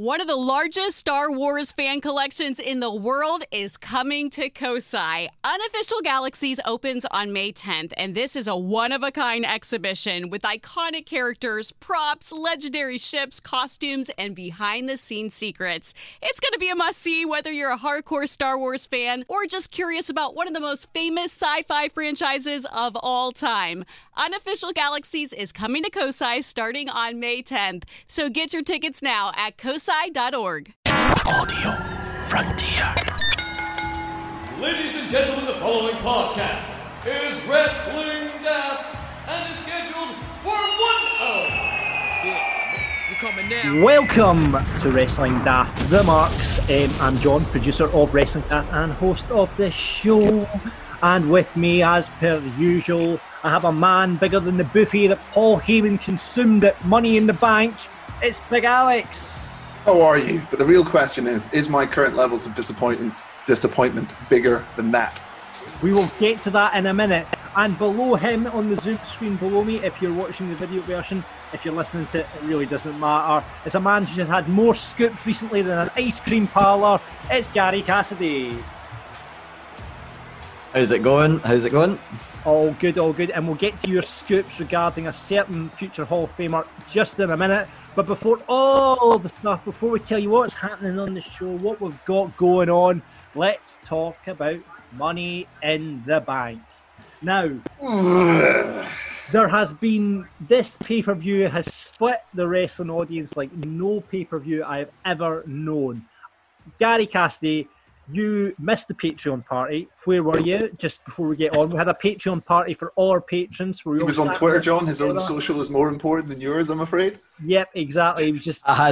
One of the largest Star Wars fan collections in the world is coming to Kosai. Unofficial Galaxies opens on May 10th, and this is a one-of-a-kind exhibition with iconic characters, props, legendary ships, costumes, and behind-the-scenes secrets. It's going to be a must-see whether you're a hardcore Star Wars fan or just curious about one of the most famous sci-fi franchises of all time. Unofficial Galaxies is coming to Kosai starting on May 10th, so get your tickets now at kosai.org. Audio Frontier. Ladies and gentlemen, the following podcast is Wrestling Daft and is scheduled for 1 hour. Yeah, we're coming now. Welcome to Wrestling Daft, the Marks. I'm John, producer of Wrestling Daft and host of the show. And with me, as per usual, I have a man bigger than the buffet that Paul Heyman consumed at Money in the Bank. It's Big Alex. How are you? But the real question is my current levels of disappointment bigger than that? We will get to that in a minute. And below him on the Zoom screen below me, if you're watching the video version, if you're listening to it, it really doesn't matter. It's a man who's had more scoops recently than an ice cream parlour. It's Gary Cassidy. How's it going? All good. And we'll get to your scoops regarding a certain future Hall of Famer just in a minute. But before all of the stuff, before we tell you what's happening on the show, what we've got going on, let's talk about Money in the Bank. Now, there has been, this pay-per-view has split the wrestling audience like no pay-per-view I've ever known. Gary Cassidy, you missed the Patreon party. Where were you? Just before we get on, we had a Patreon party for all our patrons. He was on Twitter, John. His own social is more important than yours, I'm afraid. Yep, exactly. It was just. I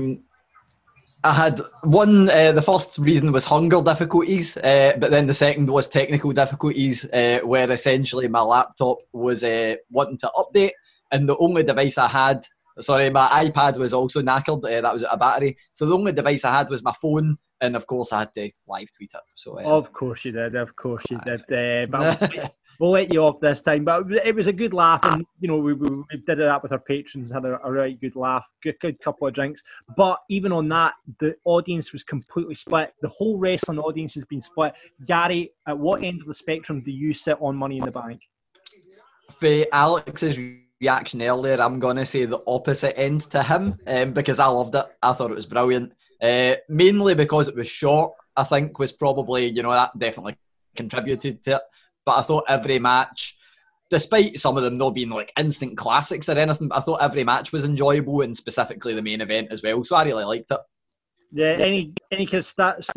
had one. The first reason was hunger difficulties, but then the second was technical difficulties, where essentially my laptop was wanting to update, and the only device I had. Sorry, my iPad was also knackered. That was out of battery. So the only device I had was my phone. And of course, I had to live tweet it. So, of course you did. But we'll let you off this time. But it was a good laugh, and you know we did that with our patrons. Had a right good laugh, good couple of drinks. But even on that, the audience was completely split. The whole wrestling audience has been split. Gary, at what end of the spectrum do you sit on Money in the Bank? For Alex's reaction earlier, I'm gonna say the opposite end to him, because I loved it. I thought it was brilliant. Mainly because it was short, I think was probably, that definitely contributed to it. But I thought every match, despite some of them not being like instant classics or anything, I thought every match was enjoyable, and specifically the main event as well. So I really liked it. Yeah, any kind of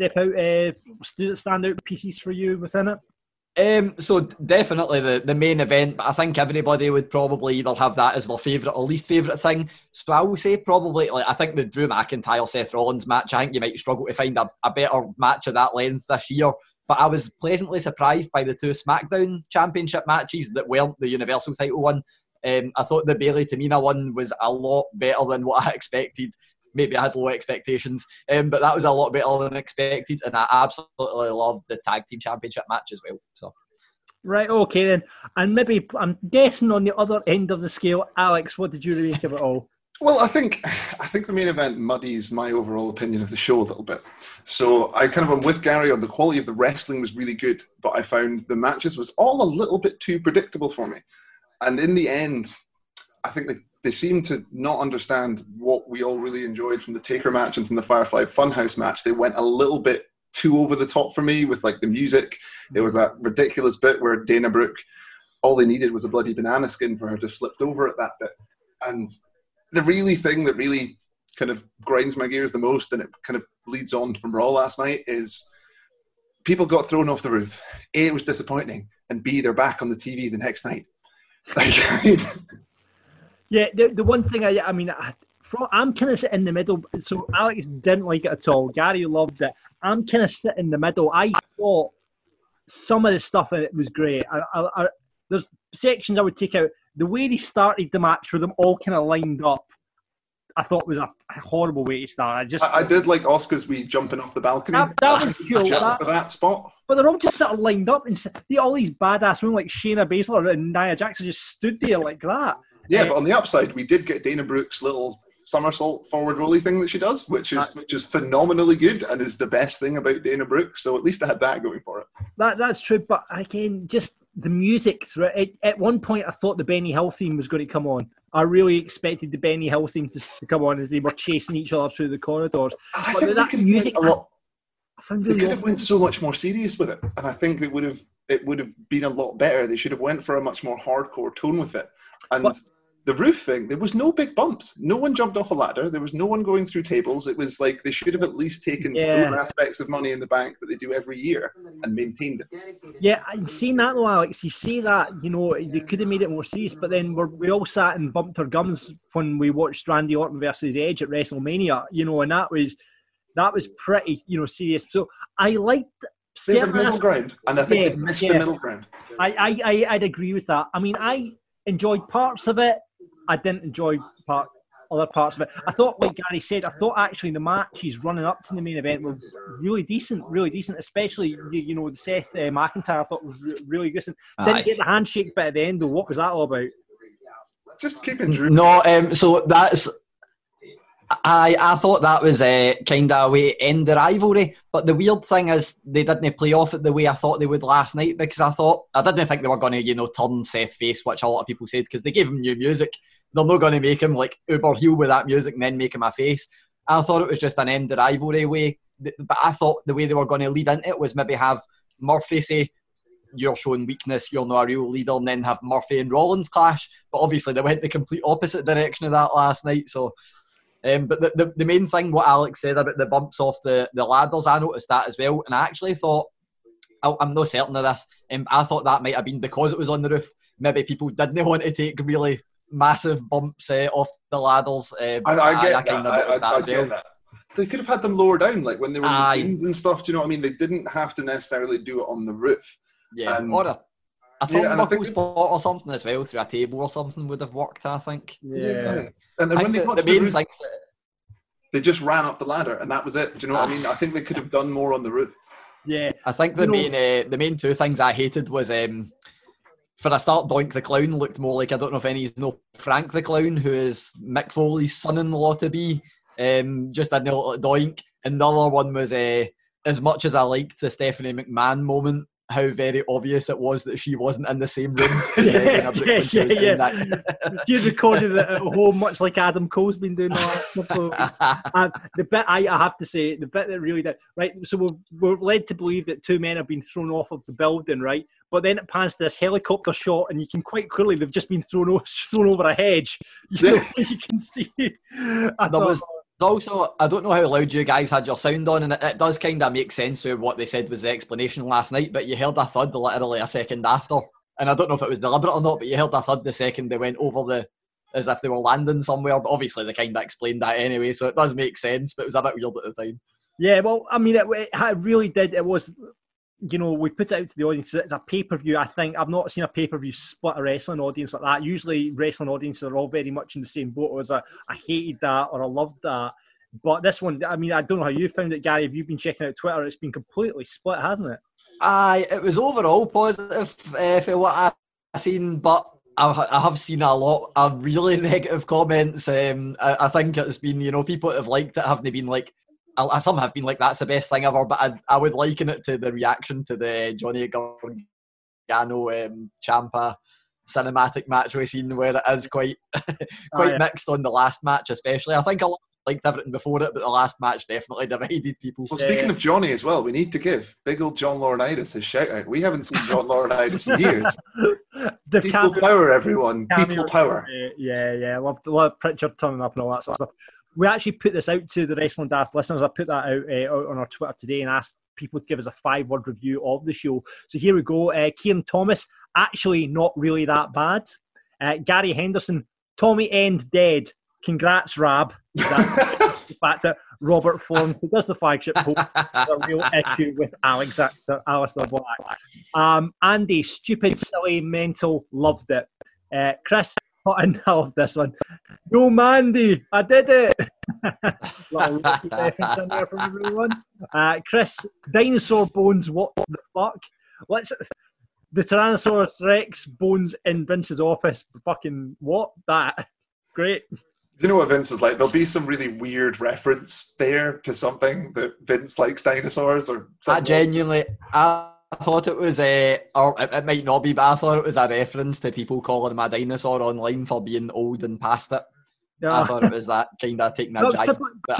stand out pieces for you within it? So definitely the main event, but I think everybody would probably either have that as their favourite or least favourite thing. So I will say probably, I think the Drew McIntyre Seth Rollins match, I think you might struggle to find a better match of that length this year. But I was pleasantly surprised by the two SmackDown Championship matches that weren't the Universal title one. I thought the Bayley Tamina one was a lot better than what I expected. Maybe I had low expectations, but that was a lot better than expected, and I absolutely loved the Tag Team Championship match as well. So, right, okay then. And maybe, I'm guessing on the other end of the scale, Alex, what did you make of it all? Well, I think the main event muddies my overall opinion of the show a little bit. So I kind of am with Gary on the quality of the wrestling was really good, but I found the matches was all a little bit too predictable for me. And in the end, I think they seem to not understand what we all really enjoyed from the Taker match and from the Firefly Funhouse match. They went a little bit too over the top for me with like the music. There was that ridiculous bit where Dana Brooke, all they needed was a bloody banana skin for her to have slipped over at that bit. And the thing that really kind of grinds my gears the most, and it kind of leads on from Raw last night, is people got thrown off the roof. A, it was disappointing, and B, they're back on the TV the next night. Yeah, the one thing I'm kind of sitting in the middle. So Alex didn't like it at all. Gary loved it. I'm kind of sitting in the middle. I thought some of the stuff in it was great. There's sections I would take out. The way they started the match with them all kind of lined up, I thought was a horrible way to start. I did like Oscar's wee jumping off the balcony. That was cool. Just for that spot. But they're all just sort of lined up, and all these badass women like Shayna Baszler and Nia Jax just stood there like that. Yeah, but on the upside, we did get Dana Brooke's little somersault forward rolly thing that she does, which is phenomenally good and is the best thing about Dana Brooke. So at least I had that going for it. That's true, but again, just the music through it. At one point, I thought the Benny Hill theme was going to come on. I really expected the Benny Hill theme to come on as they were chasing each other through the corridors. I think that music a lot. They could have went so much more serious with it, and I think it would have been a lot better. They should have went for a much more hardcore tone with it. And the roof thing, there was no big bumps. No one jumped off a ladder. There was no one going through tables. It was like they should have at least taken those aspects of Money in the Bank that they do every year and maintained it. Yeah, I've seen that though, Alex. You say that, they could have made it more serious, but then we all sat and bumped our gums when we watched Randy Orton versus Edge at WrestleMania, and that was pretty, serious. So I liked. There's a middle ground, and I think they missed the middle ground. I'd agree with that. I mean, I enjoyed parts of it. I didn't enjoy other parts of it. I thought, like Gary said, actually the matches running up to the main event were really decent, especially, the Seth McIntyre I thought was really good. Didn't get the handshake bit at the end, though. What was that all about? Just keeping Drew. No, so that's... I thought that was kind of a way to end the rivalry, but the weird thing is they didn't play off it the way I thought they would last night, because I didn't think they were going to turn Seth face, which a lot of people said, because they gave him new music. They're not going to make him like uber heel with that music and then make him a face. I thought it was just an end the rivalry way, but I thought the way they were going to lead into it was maybe have Murphy say, "You're showing weakness, you're not a real leader," and then have Murphy and Rollins clash, but obviously they went the complete opposite direction of that last night. So but the main thing, what Alex said about the bumps off the ladders, I noticed that as well. And I actually thought, I'm not certain of this, I thought that might have been because it was on the roof. Maybe people didn't want to take really massive bumps off the ladders. I get that. They could have had them lower down, like when they were in the rooms and stuff. Do you know what I mean? They didn't have to necessarily do it on the roof. Yeah, or a turnbuckle spot or something as well, through a table or something would have worked, I think. Yeah. And when they got to the roof, they just ran up the ladder and that was it. Do you know what I mean? I think they could have done more on the roof. Yeah. I think the main two things I hated was, for a start, Doink the Clown looked more like, I don't know if any's know Frank the Clown, who is Mick Foley's son-in-law to be, just a little Doink. And the other one was, as much as I liked the Stephanie McMahon moment, how very obvious it was that she wasn't in the same room. You recorded it at home, much like Adam Cole's been doing that. The bit I have to say, the bit that really did, right, so we're led to believe that two men have been thrown off of the building, right? But then it pans to this helicopter shot, and you can quite clearly they've just been thrown over a hedge. You can see. Also, I don't know how loud you guys had your sound on, and it does kind of make sense with what they said was the explanation last night, but you heard a thud literally a second after. And I don't know if it was deliberate or not, but you heard a thud the second they went over as if they were landing somewhere, but obviously they kind of explained that anyway, so it does make sense, but it was a bit weird at the time. Yeah, well, I mean, it really did. It was, we put it out to the audience. It's a pay-per-view. I think I've not seen a pay-per-view split a wrestling audience like that. Usually wrestling audiences are all very much in the same boat as I hated that or I loved that. But this one, I mean, I don't know how you found it, Gary. Have you been checking out Twitter? It's been completely split, hasn't it? It was overall positive for what I've seen, but I have seen a lot of really negative comments. I think it's been, people that have liked it haven't been like, some have been like, that's the best thing ever, but I would liken it to the reaction to the Johnny Gargano Ciampa cinematic match we've seen, where it is quite mixed on the last match especially. I think a lot liked everything before it, but the last match definitely divided people. Well, speaking of Johnny as well, we need to give big old John Laurinaitis his shout out. We haven't seen John Laurinaitis in years. People power, everyone. People power. Yeah. Love Pritchard turning up and all that sort of stuff. We actually put this out to the Wrestling Daft listeners. I put that out on our Twitter today and asked people to give us a 5-word review of the show. So here we go. Kieran Thomas, actually not really that bad. Gary Henderson, Tommy End dead. Congrats, Rab. That's the fact that Robert Form, who does the flagship post, has a real issue with Alistair Black. Andy, stupid, silly, mental, loved it. Chris, I love this one. Yo, Mandy, I did it. Little reference in there from everyone. Chris, dinosaur bones, what the fuck? The Tyrannosaurus Rex bones in Vince's office. Fucking what? That. Great. You know what Vince is like? There'll be some really weird reference there to something that Vince likes dinosaurs or something. I thought it was or it might not be, but I thought it was a reference to people calling him a dinosaur online for being old and past it. Yeah. I thought it was that kind of taking a jab.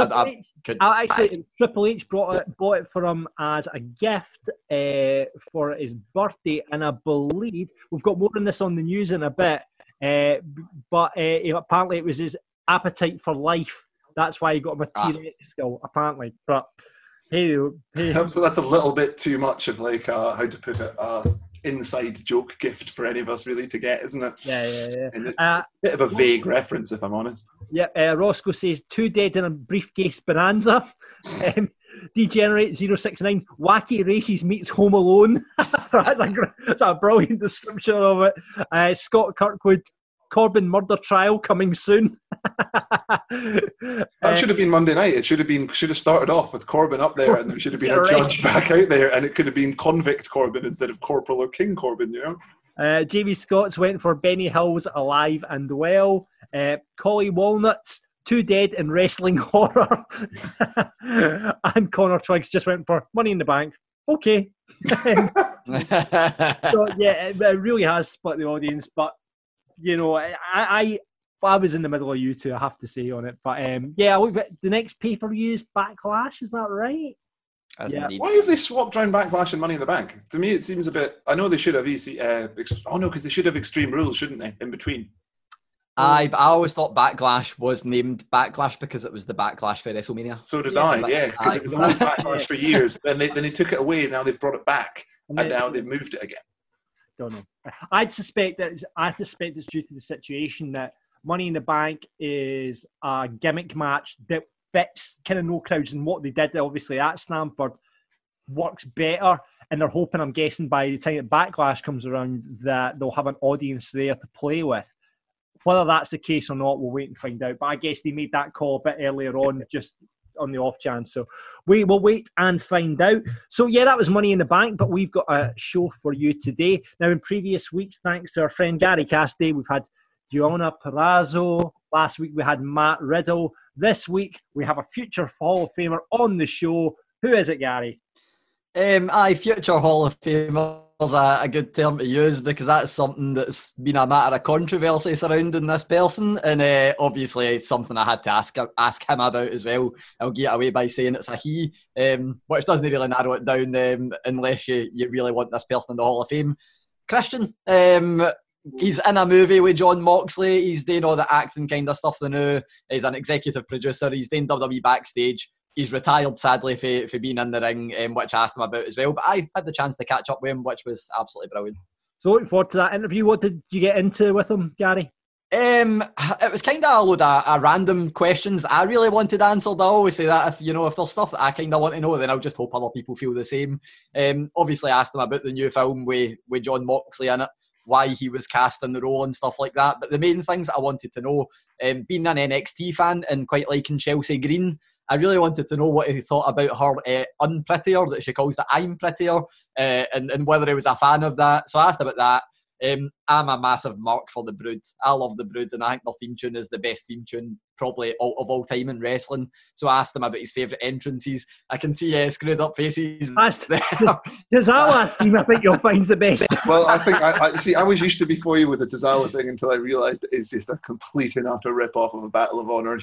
Triple H bought it for him as a gift for his birthday, and I believe we've got more on this on the news in a bit. But apparently it was his appetite for life. That's why he got him a T-Rex skull, apparently. But hey. So that's a little bit too much of like how to put it. Inside joke gift for any of us really to get, isn't it? Yeah. And it's a bit of a vague reference, if I'm honest. Yeah, Roscoe says 2 dead in a briefcase bonanza. Degenerate 069 Wacky Races meets Home Alone. That's a brilliant description of it. Scott Kirkwood, Corbin murder trial coming soon. That should have been Monday night. It should have started off with Corbin up there, and there should have been a judge back out there, and it could have been convict Corbin instead of Corporal or King Corbin, you know. Jamie Scotts went for Benny Hill's alive and well. Collie Walnuts, 2 dead in wrestling horror. And Connor Twiggs just went for Money in the Bank. Okay. So yeah, it really has split the audience, but you know, I was in the middle of you two, I have to say, on it. But the next pay-per-view is Backlash, is that right? Yeah. Why have they swapped around Backlash and Money in the Bank? To me, it seems a bit... I know they should have because they should have Extreme Rules, shouldn't they, in between? But I always thought Backlash was named Backlash because it was the Backlash for WrestleMania. So did I, because it was always Backlash for years. Then they took it away, now they've brought it back, and now they've moved it again. Don't know. I suspect it's due to the situation that Money in the Bank is a gimmick match that fits kind of no crowds, and what they did obviously at Stamford works better, and they're hoping, I'm guessing, by the time that Backlash comes around that they'll have an audience there to play with. Whether that's the case or not, we'll wait and find out. But I guess they made that call a bit earlier on, just on the off chance. So we will wait and find out. So yeah, that was Money in the Bank, but we've got a show for you today. Now, in previous weeks, thanks to our friend Gary Cassidy, we've had Gianna Perazzo. Last week we had Matt Riddle. This week we have a future Hall of Famer on the show. Who is it, Gary? Future Hall of Famer is a good term to use, because that's something that's been a matter of controversy surrounding this person, and obviously it's something I had to ask him about as well. I'll get away by saying it's a he, which doesn't really narrow it down unless you really want this person in the Hall of Fame. Christian, he's in a movie with John Moxley. He's doing all the acting kind of stuff now. He's an executive producer. He's doing WWE backstage. He's retired, sadly, for being in the ring, which I asked him about as well. But I had the chance to catch up with him, which was absolutely brilliant. So looking forward to that interview. What did you get into with him, Gary? It was kind of a load of random questions I really wanted answered. I always say that if there's stuff that I kind of want to know, then I'll just hope other people feel the same. Obviously, I asked him about the new film with John Moxley in it, why he was cast in the role and stuff like that. But the main things that I wanted to know, being an NXT fan and quite liking Chelsea Green, I really wanted to know what he thought about her unprettier, that she calls the I'm prettier, and whether he was a fan of that. So I asked about that. I'm a massive mark for the Brood. I love the Brood, and I think their theme tune is the best theme tune probably of all time in wrestling. So I asked him about his favourite entrances. I can see screwed up faces there. Tozawa scene, I think you'll find the best. Well, I think I was used to before you with the Tozawa thing until I realised it's just a complete and utter rip-off of a Battle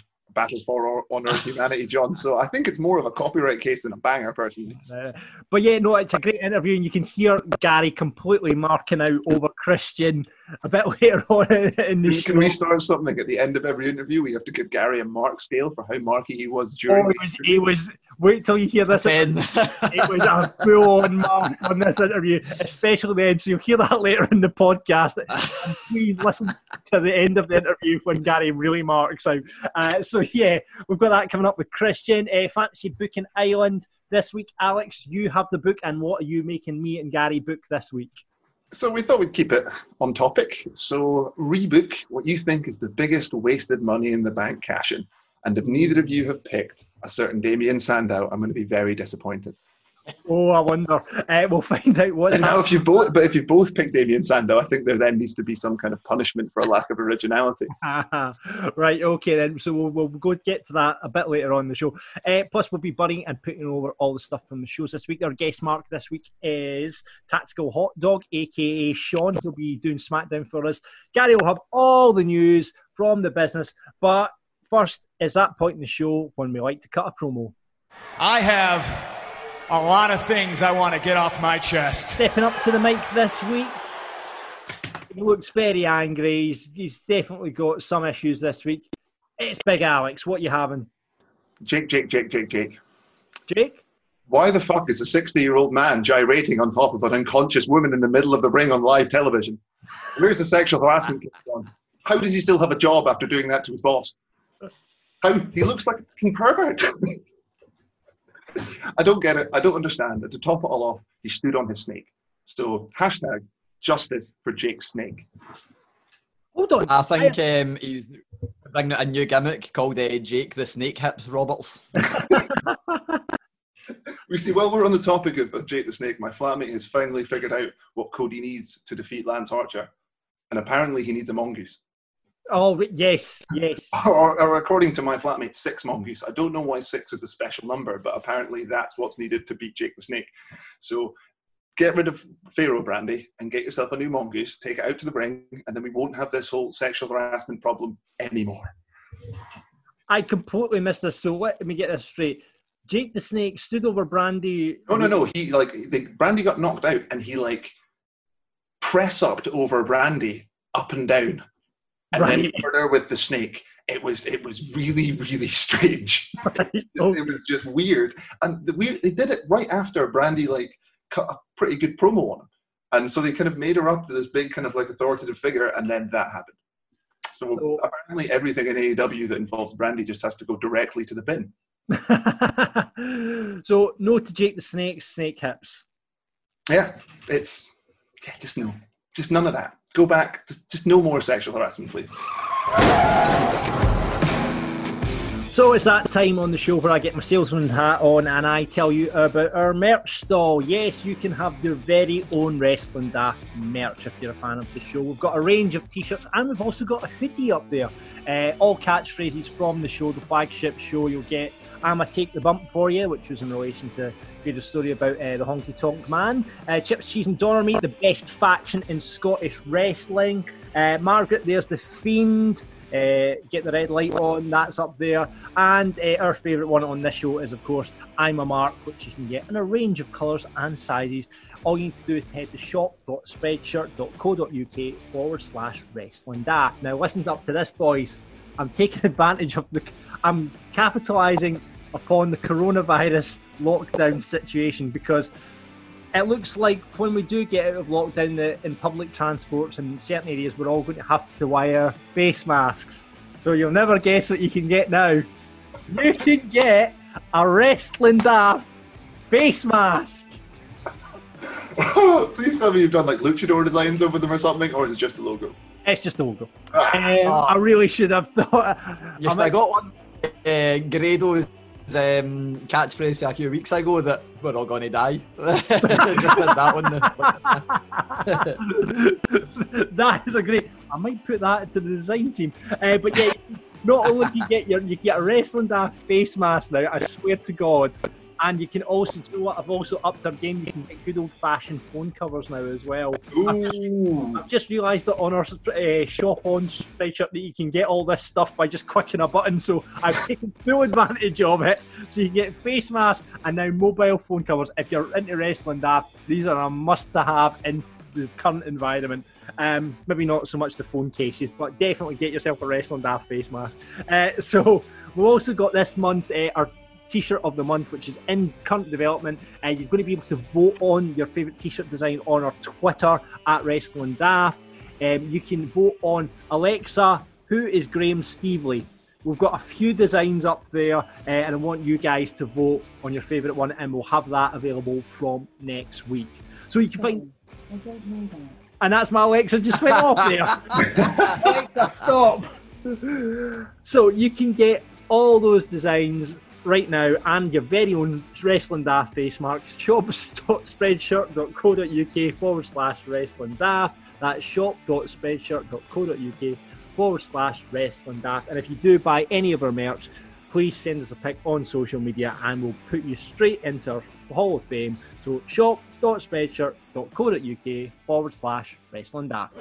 for Honor Humanity, John. So I think it's more of a copyright case than a banger, personally. But yeah, no, it's a great interview, and you can hear Gary completely marking out over Christian a bit later on in the show. Can we start something at the end of every interview? We have to give Gary a mark scale for how marky he was during he was. Wait till you hear this. It was a full-on mark on this interview, especially the end. So you'll hear that later in the podcast. And please listen to the end of the interview when Gary really marks out. So yeah, we've got that coming up with Christian. Fantasy Booking Island this week. Alex, you have the book, and what are you making me and Gary book this week? So we thought we'd keep it on topic. So rebook what you think is the biggest wasted Money in the Bank cash-in. And if neither of you have picked a certain Damien Sandow, I'm going to be very disappointed. Oh, I wonder. We'll find out what's And now, if you both pick Damien Sandow, I think there then needs to be some kind of punishment for a lack of originality. Right, okay then. So we'll go get to that a bit later on in the show. Plus, we'll be burying and putting over all the stuff from the shows this week. Our guest mark this week is Tactical Hot Dog, aka Sean. He'll be doing SmackDown for us. Gary will have all the news from the business, but first is that point in the show when we like to cut a promo. I have a lot of things I want to get off my chest. Stepping up to the mic this week, he looks very angry. He's definitely got some issues this week. It's Big Alex. What you having? Jake. Jake? Why the fuck is a 60-year-old man gyrating on top of an unconscious woman in the middle of the ring on live television? Where's the sexual harassment going on? How does he still have a job after doing that to his boss? How? He looks like a fucking pervert. I don't get it. I don't understand. To top it all off, he stood on his snake. So, #justice for Jake Snake. Hold on. I think he's bringing out a new gimmick called Jake the Snake Hips Roberts. We see, while we're on the topic of Jake the Snake, my flatmate has finally figured out what Cody needs to defeat Lance Archer. And apparently he needs a mongoose. Oh, yes. Or according to my flatmate, 6 mongoose. I don't know why 6 is the special number, but apparently that's what's needed to beat Jake the Snake. So get rid of Pharaoh Brandy and get yourself a new mongoose, take it out to the ring, and then we won't have this whole sexual harassment problem anymore. I completely missed this, so let me get this straight. Jake the Snake stood over Brandy. No. Brandy got knocked out, and he press-upped over Brandy up and down. And then put her with the snake. It was really, really strange. It was just weird. And they did it right after Brandy cut a pretty good promo on him. And so they kind of made her up to this big kind of authoritative figure, and then that happened. So apparently everything in AEW that involves Brandy just has to go directly to the bin. So no to Jake the Snake hips. Yeah, just no. Just none of that. Go back. Just no more sexual harassment, please. So it's that time on the show where I get my salesman hat on and I tell you about our merch stall. Yes, you can have your very own Wrestling Daft merch if you're a fan of the show. We've got a range of t-shirts and we've also got a hoodie up there. All catchphrases from the show, the flagship show. You'll get "I'ma take the bump for you," which was in relation to the story about the Honky Tonk Man. Chips, Cheese and Donner Meat, the best faction in Scottish wrestling. Margaret, there's the Fiend. Get the red light on, that's up there. And our favourite one on this show is, of course, I'm a Mark, which you can get in a range of colours and sizes. All you need to do is head to shop.spreadshirt.co.uk/wrestling daft. Now, listen up to this, boys. I'm taking advantage of I'm capitalising upon the coronavirus lockdown situation because it looks like when we do get out of lockdown in public transports and certain areas, we're all going to have to wear face masks. So you'll never guess what you can get now. You can get a Wrestling Daft face mask. Please tell me you've done luchador designs over them or something, or is it just a logo? It's just a logo. I really should have thought. Yes, I got one. Grado's catchphrase for a few weeks ago that we're all going to die. Just did that one. That is a great. I might put that into the design team. But yeah, not only do you get a Wrestling Daft face mask now, I swear to God, and you can also do what I've also upped our game. You can get good old fashioned phone covers now as well. I've just realised that on our shop on Spreadshirt that you can get all this stuff by just clicking a button. So I've taken full advantage of it. So you can get face masks and now mobile phone covers. If you're into Wrestling Daft, these are a must to have in the current environment. Maybe not so much the phone cases, but definitely get yourself a Wrestling Daft face mask. So we've also got this month our T-shirt of the month, which is in current development. You're going to be able to vote on your favourite T-shirt design on our Twitter at Wrestling Daft. You can vote on Alexa, who is Graham Stevely? We've got a few designs up there, and I want you guys to vote on your favourite one, and we'll have that available from next week. So you can find. I don't know that. And that's my Alexa just went off there. Alexa, stop. So you can get all those designs right now and your very own Wrestling Daft face mark, shop.spreadshirt.co.uk/Wrestling Daft. That's shop.spreadshirt.co.uk/Wrestling Daft. And if you do buy any of our merch, please send us a pic on social media and we'll put you straight into our Hall of Fame. So shop.spreadshirt.co.uk/Wrestling Daft.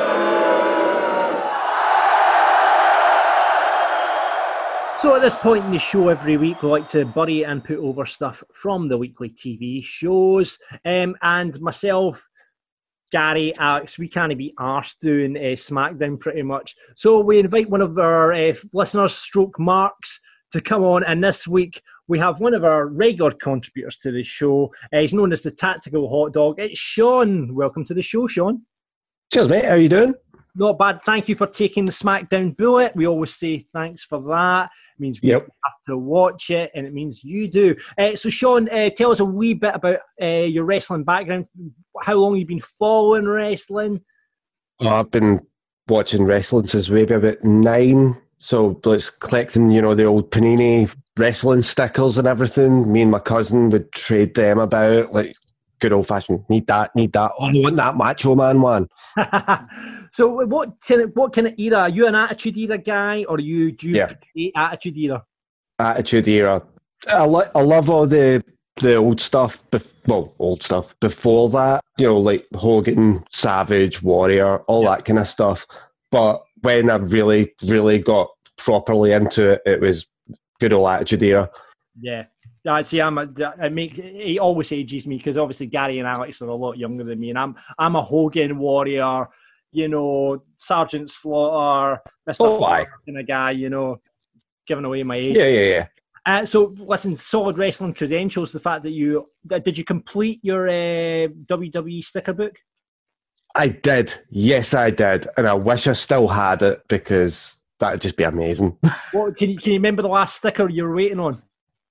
So at this point in the show every week, we like to bury and put over stuff from the weekly TV shows. And myself, Gary, Alex, we can't be arsed doing SmackDown pretty much. So we invite one of our listeners, stroke Marks, to come on. And this week we have one of our regular contributors to the show. He's known as the Tactical Hot Dog. It's Sean. Welcome to the show, Sean. Cheers, mate. How are you doing? Not bad. Thank you for taking the SmackDown bullet. We always say thanks for that. It means we have to watch it, and it means you do. So, Sean, tell us a wee bit about your wrestling background. How long you've been following wrestling? I've been watching wrestling since maybe about 9. So, it's collecting, the old Panini wrestling stickers and everything. Me and my cousin would trade them about, like good old-fashioned, need that. Oh, I want that Macho Man one. So what kind of era? Are you an Attitude Era guy, or do you hate Attitude Era? Attitude Era. I love all the old stuff. Old stuff before that. Like Hogan, Savage, Warrior, all that kind of stuff. But when I really, really got properly into it, it was good old Attitude Era. Yeah. See, it always ages me because obviously Gary and Alex are a lot younger than me, and I'm a Hogan, Warrior, Sergeant Slaughter, Mr. kind of guy, giving away my age. Yeah. So, listen, solid wrestling credentials. The fact that did you complete your WWE sticker book? I did. Yes, I did, and I wish I still had it because that'd just be amazing. Well, can you remember the last sticker you were waiting on?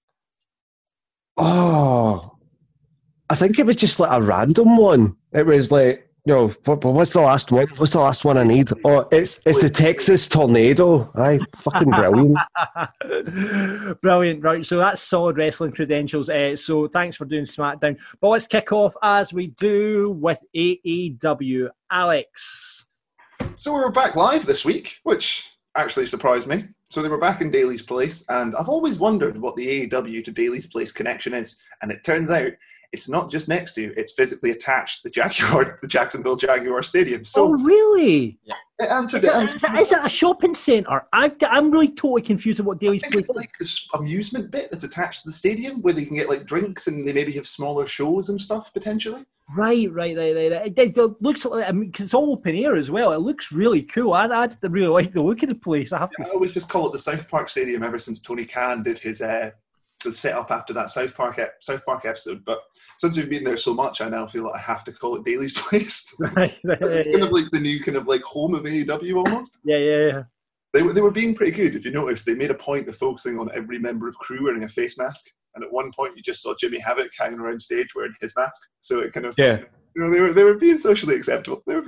Oh, I think it was just like a random one. It was like, what's the last one? What's the last one I need? Oh, it's the Texas Tornado. Aye, fucking brilliant. Brilliant, right. So that's solid wrestling credentials. So thanks for doing SmackDown. But let's kick off as we do with AEW. Alex. So we were back live this week, which actually surprised me. So they were back in Daly's Place, and I've always wondered what the AEW to Daly's Place connection is. And it turns out it's not just next to, it's physically attached to the Jacksonville Jaguar Stadium. So, oh, really? Yeah. It answered Is it a shopping centre? I'm really totally confused with what Daly's Place is. Like this amusement bit that's attached to the stadium where they can get like drinks and they maybe have smaller shows and stuff potentially. Right. It looks like, because it's all open air as well. It looks really cool. I really like the look of the place. I always just call it the South Park Stadium ever since Tony Khan did his set up after that South Park episode. But since we've been there so much, I now feel like I have to call it Daly's Place. Right. It's kind of like the new kind of like home of AEW almost. Yeah. They were being pretty good. If you notice, they made a point of focusing on every member of crew wearing a face mask. And at one point, you just saw Jimmy Havoc hanging around stage wearing his mask. So it kind of, they were being socially acceptable. But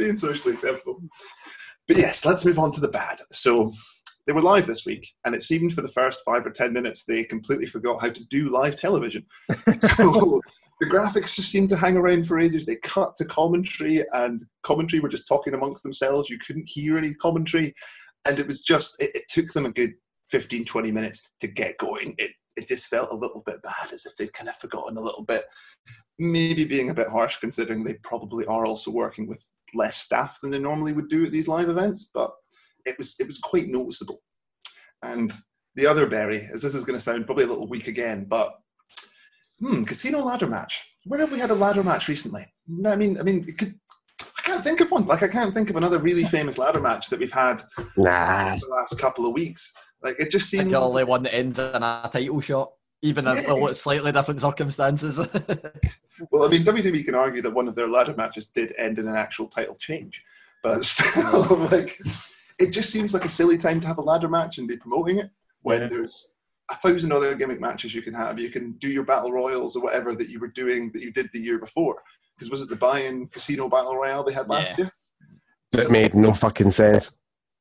yes, let's move on to the bad. So they were live this week, and it seemed for the first 5 or 10 minutes, they completely forgot how to do live television. So the graphics just seemed to hang around for ages. They cut to commentary, and commentary were just talking amongst themselves. You couldn't hear any commentary. And it was just, it took them a good 15, 20 minutes to get going. It just felt a little bit bad, as if they'd kind of forgotten a little bit. Maybe being a bit harsh, considering they probably are also working with less staff than they normally would do at these live events, but it was quite noticeable. And the other berry, as this is going to sound probably a little weak again, but casino ladder match. Where have we had a ladder match recently? I mean, I can't think of one. Like, I can't think of another really famous ladder match that we've had in the last couple of weeks. Like, it just seems... the only one that ends in a title shot, even if it's slightly different circumstances. Well, I mean, WWE can argue that one of their ladder matches did end in an actual title change. But still, like, it just seems like a silly time to have a ladder match and be promoting it when there's 1,000 other gimmick matches you can have. You can do your battle royals or whatever that you were doing that you did the year before. Because was it the buy-in casino battle royale they had last year? That made no fucking sense.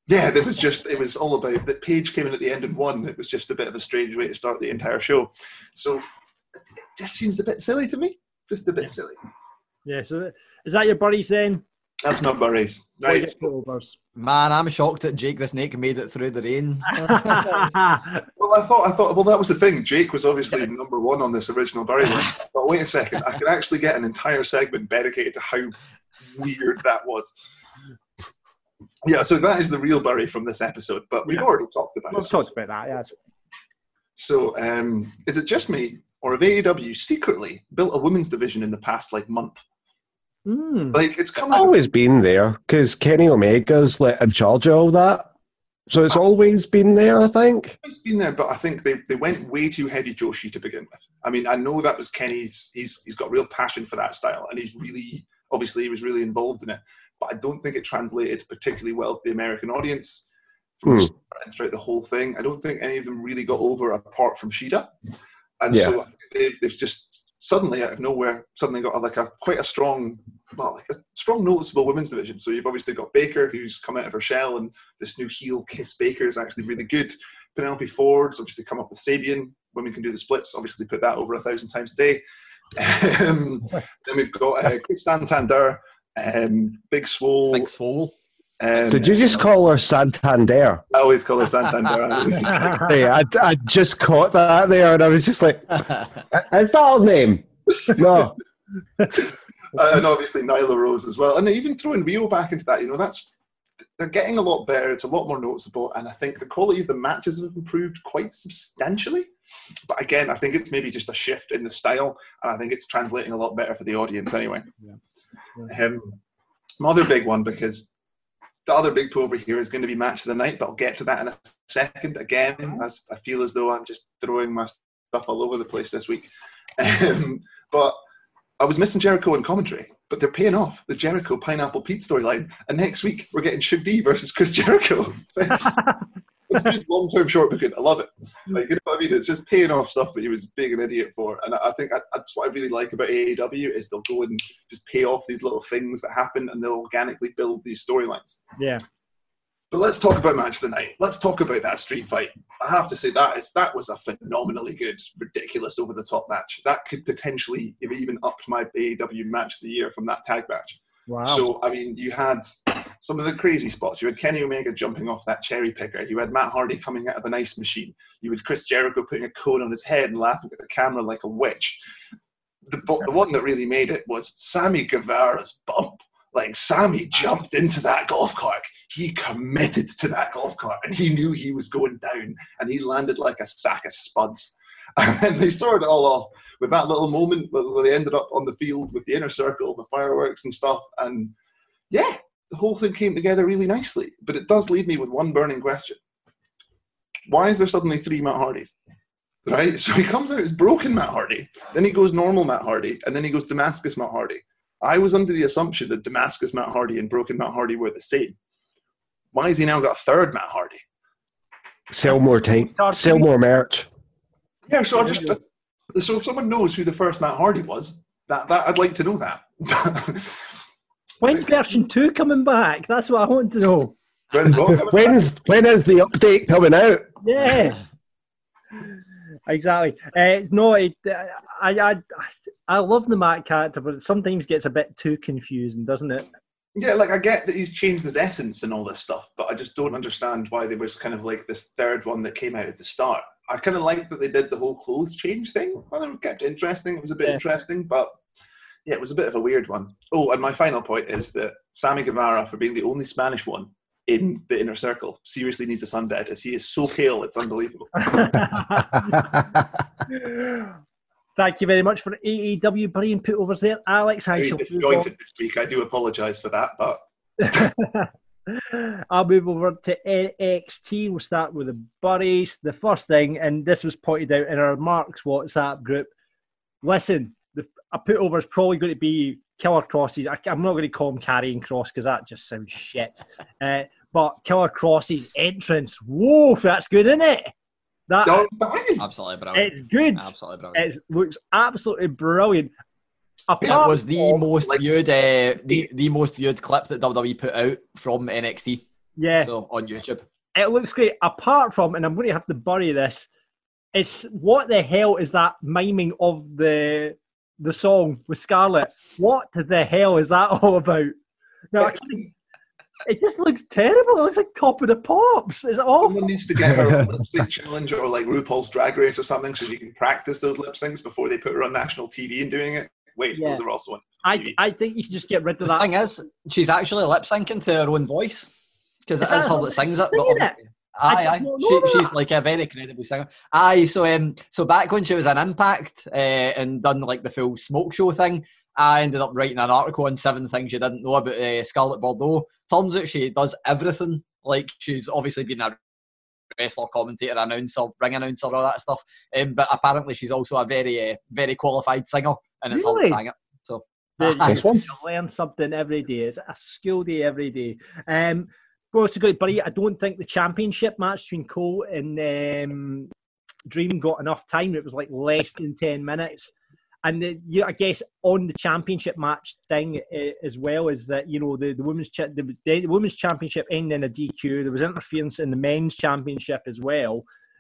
Yeah, it was all about that. Paige came in at the end and won. It was just a bit of a strange way to start the entire show. So it just seems a bit silly to me. Just a bit silly. Yeah, so is that your buddies then? That's my buddies. Right. Man, I'm shocked that Jake the Snake made it through the rain. Well, I thought, well, that was the thing. Jake was obviously number one on this original Bury one. But wait a second, I could actually get an entire segment dedicated to how weird that was. Yeah, so that is the real Bury from this episode, but we've already talked about it. We've talked about that, yeah. So, is it just me, or have AEW secretly built a women's division in the past, month? Like, it's always been there, because Kenny Omega's in charge of all that. So it's always been there, I think. It's been there, but I think they went way too heavy Joshi to begin with. I mean, I know that was Kenny's, he's got real passion for that style, and he was really involved in it. But I don't think it translated particularly well to the American audience throughout the whole thing. I don't think any of them really got over apart from Shida. And so they've just suddenly, out of nowhere, got quite a strong, noticeable women's division. So you've obviously got Baker, who's come out of her shell, and this new heel Kiss Baker is actually really good. Penelope Ford's obviously come up with Sabian. Women can do the splits. Obviously put that over 1,000 times a day. Then we've got Chris Santander, Big Swole. Big Swole. Did you just call her Santander? I always call her Santander. Hey, I just caught that there, and I was just like, is that her name? No. And obviously Nyla Rose as well. And even throwing Rio back into that, they're getting a lot better. It's a lot more noticeable. And I think the quality of the matches have improved quite substantially. But again, I think it's maybe just a shift in the style. And I think it's translating a lot better for the audience anyway. My other big one, because the other big pull over here is going to be Match of the Night, but I'll get to that in a second. Again, as I feel as though I'm just throwing my stuff all over the place this week. But I was missing Jericho in commentary, but they're paying off the Jericho Pineapple Pete storyline. And next week, we're getting Shug D versus Chris Jericho. It's good long-term short booking. I love it. You know what I mean? It's just paying off stuff that he was being an idiot for. And I think that's what I really like about AEW is they'll go and just pay off these little things that happen and they'll organically build these storylines. Yeah. But let's talk about Match of the Night. Let's talk about that street fight. I have to say that was a phenomenally good, ridiculous, over-the-top match. That could potentially have even upped my AEW Match of the Year from that tag match. Wow. So, I mean, you had some of the crazy spots. You had Kenny Omega jumping off that cherry picker. You had Matt Hardy coming out of an ice machine. You had Chris Jericho putting a cone on his head and laughing at the camera like a witch. The one that really made it was Sammy Guevara's bump. Like, Sammy jumped into that golf cart. He committed to that golf cart, and he knew he was going down, and he landed like a sack of spuds. And then they started it all off with that little moment where they ended up on the field with the Inner Circle, the fireworks and stuff. And yeah, the whole thing came together really nicely. But it does leave me with one burning question. Why is there suddenly 3 Matt Hardys? Right? So he comes out as broken Matt Hardy, then he goes normal Matt Hardy, and then he goes Damascus Matt Hardy. I was under the assumption that Damascus Matt Hardy and broken Matt Hardy were the same. Why has he now got a third Matt Hardy? Sell more tape. Sell more merch. Yeah, so so if someone knows who the first Matt Hardy was, that I'd like to know that. When's version 2 coming back? That's what I want to know. When is the update coming out? Yeah. Exactly. I love the Matt character, but it sometimes gets a bit too confusing, doesn't it? Yeah, like I get that he's changed his essence and all this stuff, but I just don't understand why there was kind of like this third one that came out at the start. I kind of like that they did the whole clothes change thing. Well, it kept it interesting. It was a bit interesting, but yeah, it was a bit of a weird one. Oh, and my final point is that Sammy Guevara, for being the only Spanish one in the Inner Circle, seriously needs a sunbed, as he is so pale, it's unbelievable. Thank you very much for AEW being put over there. Alex, very disjointed this week. I do apologise for that, but... I'll move over to NXT. We'll start with the buddies. The first thing, and this was pointed out in our Mark's WhatsApp group, listen, a put over is probably going to be Killer Kross's. I'm not going to call him Karrion Kross because that just sounds shit. But Killer Kross's entrance, whoa, that's good, isn't it? Absolutely brilliant. It's good. Absolutely brilliant. It looks absolutely brilliant. It was the most viewed, the most viewed clip that WWE put out from NXT. Yeah. So on YouTube. It looks great. Apart from, and I'm going to have to bury this, it's what the hell is that miming of the song with Scarlett? What the hell is that all about? Now, it just looks terrible. It looks like Top of the Pops. It's awful. Someone needs to get her a lip sync challenge or like RuPaul's Drag Race or something so you can practice those lip syncs before they put her on national TV and doing it. Wait, those are also on TV. I think you should just get rid of that. The thing is, she's actually lip syncing to her own voice because it is her that sings it. Aye. She's like a very credible singer. Aye, so back when she was in Impact and done like the full smoke show thing, I ended up writing an article on 7 things you didn't know about Scarlett Bordeaux. Turns out she does everything. Like, she's obviously been a wrestler, commentator, announcer, ring announcer, all that stuff. But apparently she's also a very, very qualified singer, and it's her that sang it. So, nice one. You learn something every day. It's a school day every day. Well, it's a great buddy. I don't think the championship match between Cole and Dream got enough time. It was like less than 10 minutes. And I guess on the championship match thing as well is that, you know, the women's championship ended in a DQ. There was interference in the men's championship as well.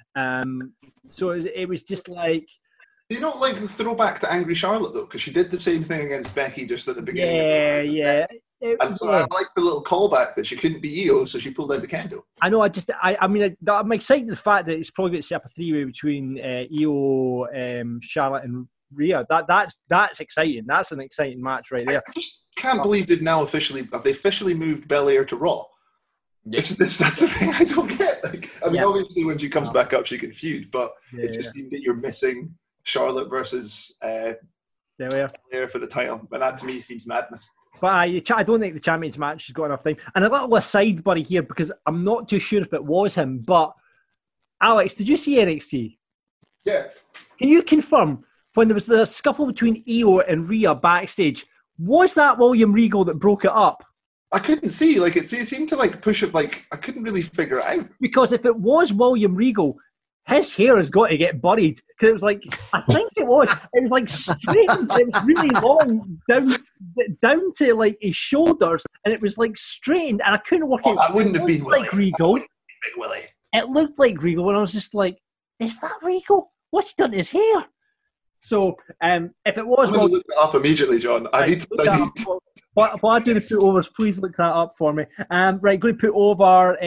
So it was just like... Do you not like the throwback to Angry Charlotte, though? Because she did the same thing against Becky just at the beginning. Yeah. And so I like the little callback that she couldn't be Io, so she pulled out the kendo. I know. I'm excited the fact that it's probably going to set up a 3-way between Io, Charlotte, and Rhea. That's exciting. That's an exciting match right there. I just can't believe they've officially moved Belair to Raw. Yes. That's the thing I don't get. Obviously when she comes back up, she can feud, but it just seemed that you're missing Charlotte versus Belair for the title, and that to me seems madness. But I don't think the champions match has got enough time. And a little aside, buddy, here, because I'm not too sure if it was him, but Alex, did you see NXT? Yeah. Can you confirm when there was the scuffle between Io and Rhea backstage, was that William Regal that broke it up? I couldn't see. It seemed to push it. I couldn't really figure it out. Because if it was William Regal, his hair has got to get buried. Because it was I think it was straightened. It was really long down to his shoulders, and it was straightened, and I couldn't work out. That wouldn't have been Regal. Big Willie. It looked like Regal, and I was just like, "Is that Regal? What's he done to his hair?" So, if it was, I'm going to look that up immediately, John. I need to. While I do the put overs, please look that up for me. Right, going to put over.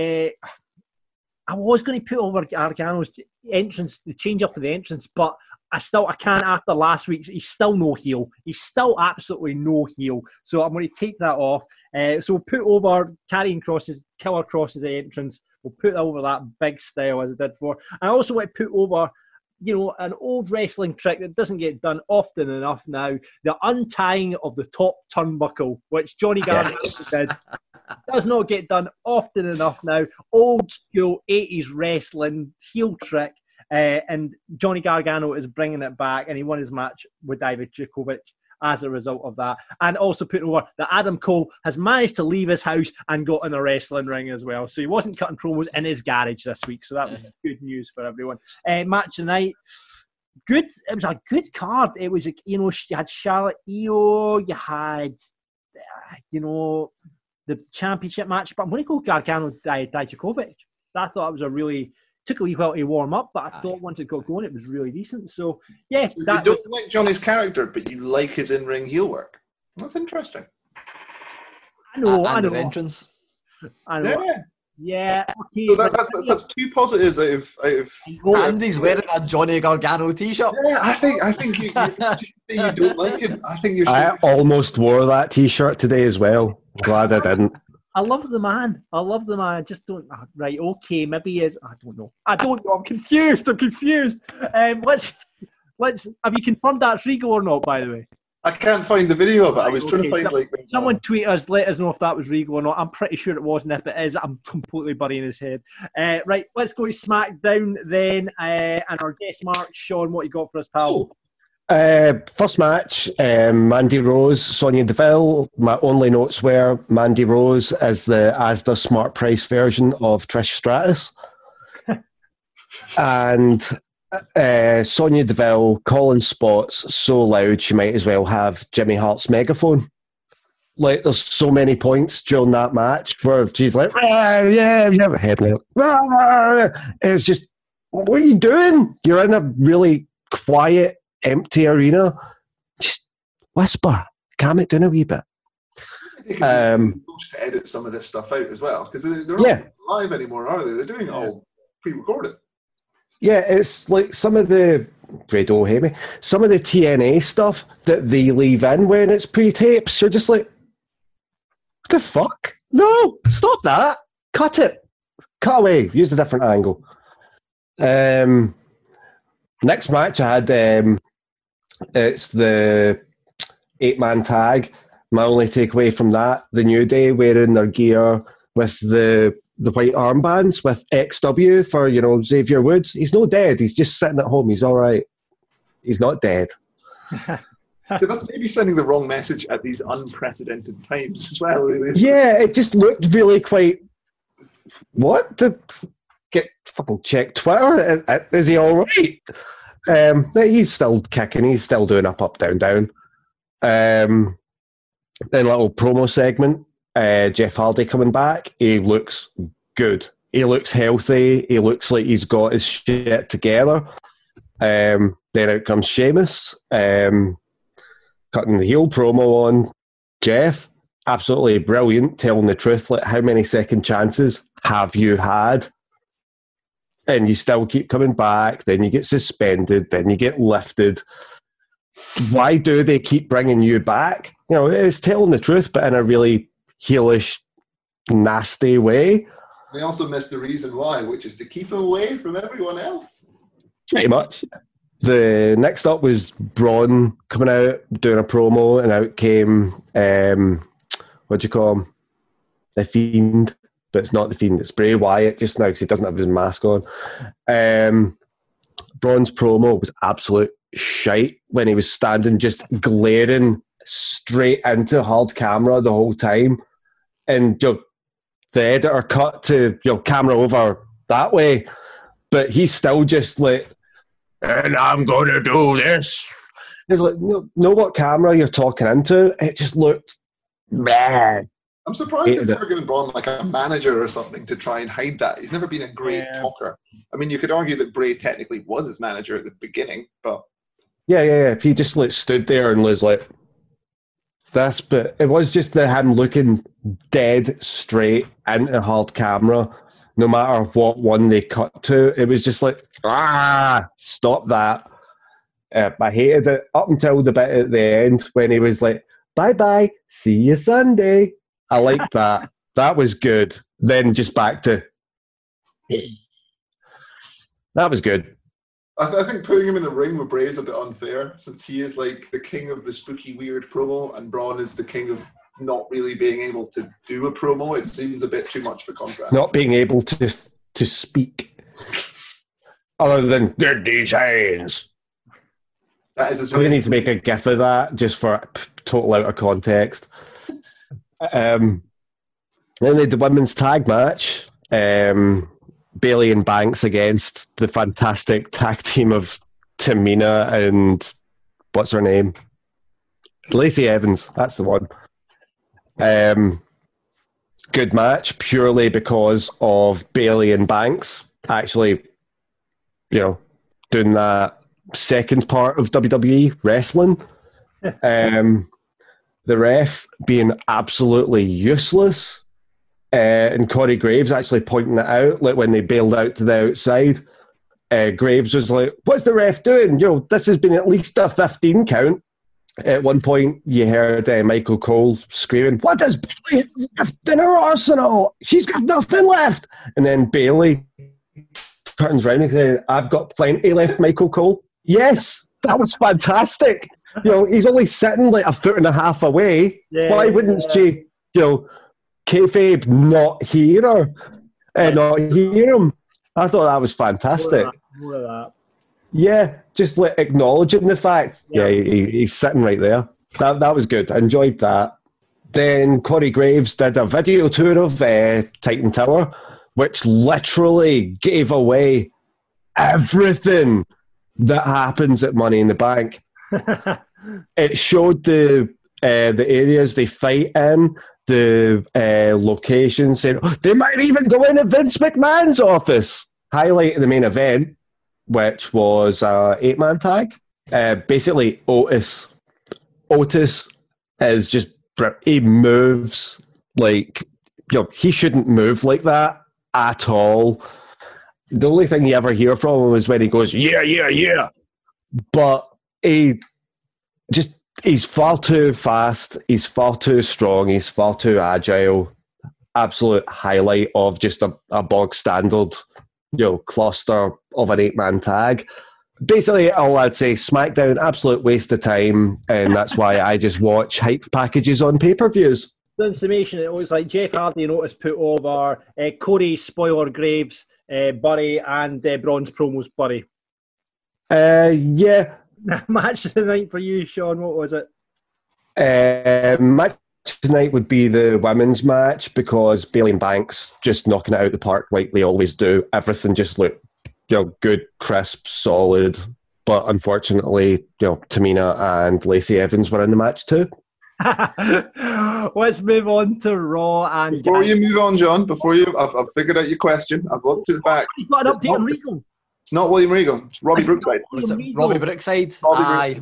I was going to put over Gargano's entrance, the change up of the entrance, but I can't after last week's. He's still no heel. He's still absolutely no heel. So I'm going to take that off. So we'll put over Karrion Kross's, Killer Kross's entrance. We'll put over that big style as I did before. I also want to put over, an old wrestling trick that doesn't get done often enough now, the untying of the top turnbuckle, which Johnny Gargano did. Does not get done often enough now. Old school 80s wrestling heel trick, and Johnny Gargano is bringing it back, and he won his match with David Djokovic as a result of that. And also put over that Adam Cole has managed to leave his house and got in a wrestling ring as well. So he wasn't cutting promos in his garage this week. So that was good news for everyone. Match tonight. Good. It was a good card. It was, you had Charlotte, Io, you had, the championship match. But I'm going to go Gargano, Dijakovic. I thought it was took a wee while to warm up, but I thought once it got going, it was really decent. So, yeah. You don't like Johnny's character, but you like his in-ring heel work. That's interesting. I know. His entrance. I know. Yeah. Okay. So that's two positives out of Andy's wearing a Johnny Gargano t-shirt. Yeah, I think you don't like him. I think I almost wore that t-shirt today as well. Glad I didn't. I love the man. I just don't. Right, okay, maybe he is. I don't know. I'm confused. Let's. Have you confirmed that's Regal or not? By the way, I can't find the video of it. I was trying to find someone tweet us. Let us know if that was Regal or not. I'm pretty sure it wasn't. If it is, I'm completely burying his head. Right, let's go to SmackDown then, and our guest Mark, Sean, what you got for us, pal? First match, Mandy Rose, Sonya Deville. My only notes were Mandy Rose is the Asda Smart Price version of Trish Stratus. And Sonya Deville calling spots so loud she might as well have Jimmy Hart's megaphone. like, there's so many points during that match where she's like, yeah, you have a headlamp. It's just, what are you doing? You're in a really quiet, empty arena. Just whisper, calm it down a wee bit. They can to edit some of this stuff out as well, because they're not live anymore, are they? They're doing it all pre-recorded. Yeah, it's like some of the some of the TNA stuff that they leave in when it's pre-tapes. You're just like, what the fuck? No, stop that. Cut it. Cut away. Use a different angle. Next match I had, it's the 8-man tag. My only takeaway from that, the New Day wearing their gear with the white armbands with XW for, Xavier Woods. He's not dead. He's just sitting at home. He's all right. He's not dead. That's maybe sending the wrong message at these unprecedented times as well, really. Yeah, it just looked really quite... What? Get fucking check Twitter. Is he all right? He's still kicking. He's still doing up, down, down. Then little promo segment. Jeff Hardy coming back. He looks good. He looks healthy. He looks like he's got his shit together. Then out comes Sheamus. Cutting the heel promo on Jeff. Absolutely brilliant. Telling the truth. Like, how many second chances have you had? And you still keep coming back. Then you get suspended. Then you get lifted. Why do they keep bringing you back? It's telling the truth, but in a really heelish, nasty way. They also missed the reason why, which is to keep him away from everyone else. Pretty much. The next up was Braun coming out, doing a promo, and out came, what do you call him? The Fiend. But it's not the Fiend, it's Bray Wyatt just now because he doesn't have his mask on. Braun's promo was absolute shite when he was standing just glaring straight into hard camera the whole time. And the editor cut to camera over that way, but he's still just like, and I'm going to do this. It's like, know what camera you're talking into? It just looked bad. I'm surprised they've never given Braun like a manager or something to try and hide that. He's never been a great talker. I mean, you could argue that Bray technically was his manager at the beginning, but... Yeah. He just stood there and was like, this, but it was just him looking dead straight into hard camera, no matter what one they cut to. It was just like, stop that. I hated it up until the bit at the end when he was like, bye-bye, see you Sunday. I liked that. That was good. Then just back to... That was good. I think putting him in the ring with Bray is a bit unfair, since he is like the king of the spooky, weird promo, and Braun is the king of not really being able to do a promo. It seems a bit too much for contrast. Not being able to speak. Other than, get these hands. That is we need to make a gif of that just for total out of context. Then they had the women's tag match. Bayley and Banks against the fantastic tag team of Tamina and what's her name? Lacey Evans. That's the one. Good match purely because of Bayley and Banks actually, doing that second part of WWE wrestling. The ref being absolutely useless. And Corey Graves actually pointing it out, like when they bailed out to the outside. Graves was like, what's the ref doing? This has been at least a 15 count. At one point, you heard Michael Cole screaming, what does Bayley have left in her arsenal? She's got nothing left. And then Bayley turns around and says, I've got plenty left, Michael Cole. Yes, that was fantastic. He's only sitting like a foot and a half away. Yeah, why wouldn't she, kayfabe not hear her and not hear him? I thought that was fantastic. More of that. Yeah, just acknowledging the fact. Yeah, he's sitting right there. That was good. I enjoyed that. Then Corey Graves did a video tour of Titan Tower, which literally gave away everything that happens at Money in the Bank. It showed the the areas they fight in, the locations. They might even go into Vince McMahon's office. Highlight the main event, which was an 8-man tag. Basically, Otis is just, he moves like, he shouldn't move like that at all. The only thing you ever hear from him is when he goes, yeah. But he's far too fast, he's far too strong, he's far too agile. Absolute highlight of just a bog standard, cluster of an 8-man tag. Basically, all I'd say, SmackDown, absolute waste of time, and that's why I just watch hype packages on pay-per-views. In summation, it was like Jeff Hardy and Otis put over Corey Spoiler Graves, Burry, and Braun's promos Burry. Yeah. Match of the night for you, Sean, what was it? Match tonight would be the women's match, because Bayley and Banks just knocking it out the park like they always do. Everything just looked good, crisp, solid. But unfortunately, Tamina and Lacey Evans were in the match too. Let's move on to Raw. And before you move on, John, I've figured out your question. I've looked it back. You've got an update on Regal. It's not William Regal. It's Robbie Brookside. Robbie Brookside? Aye.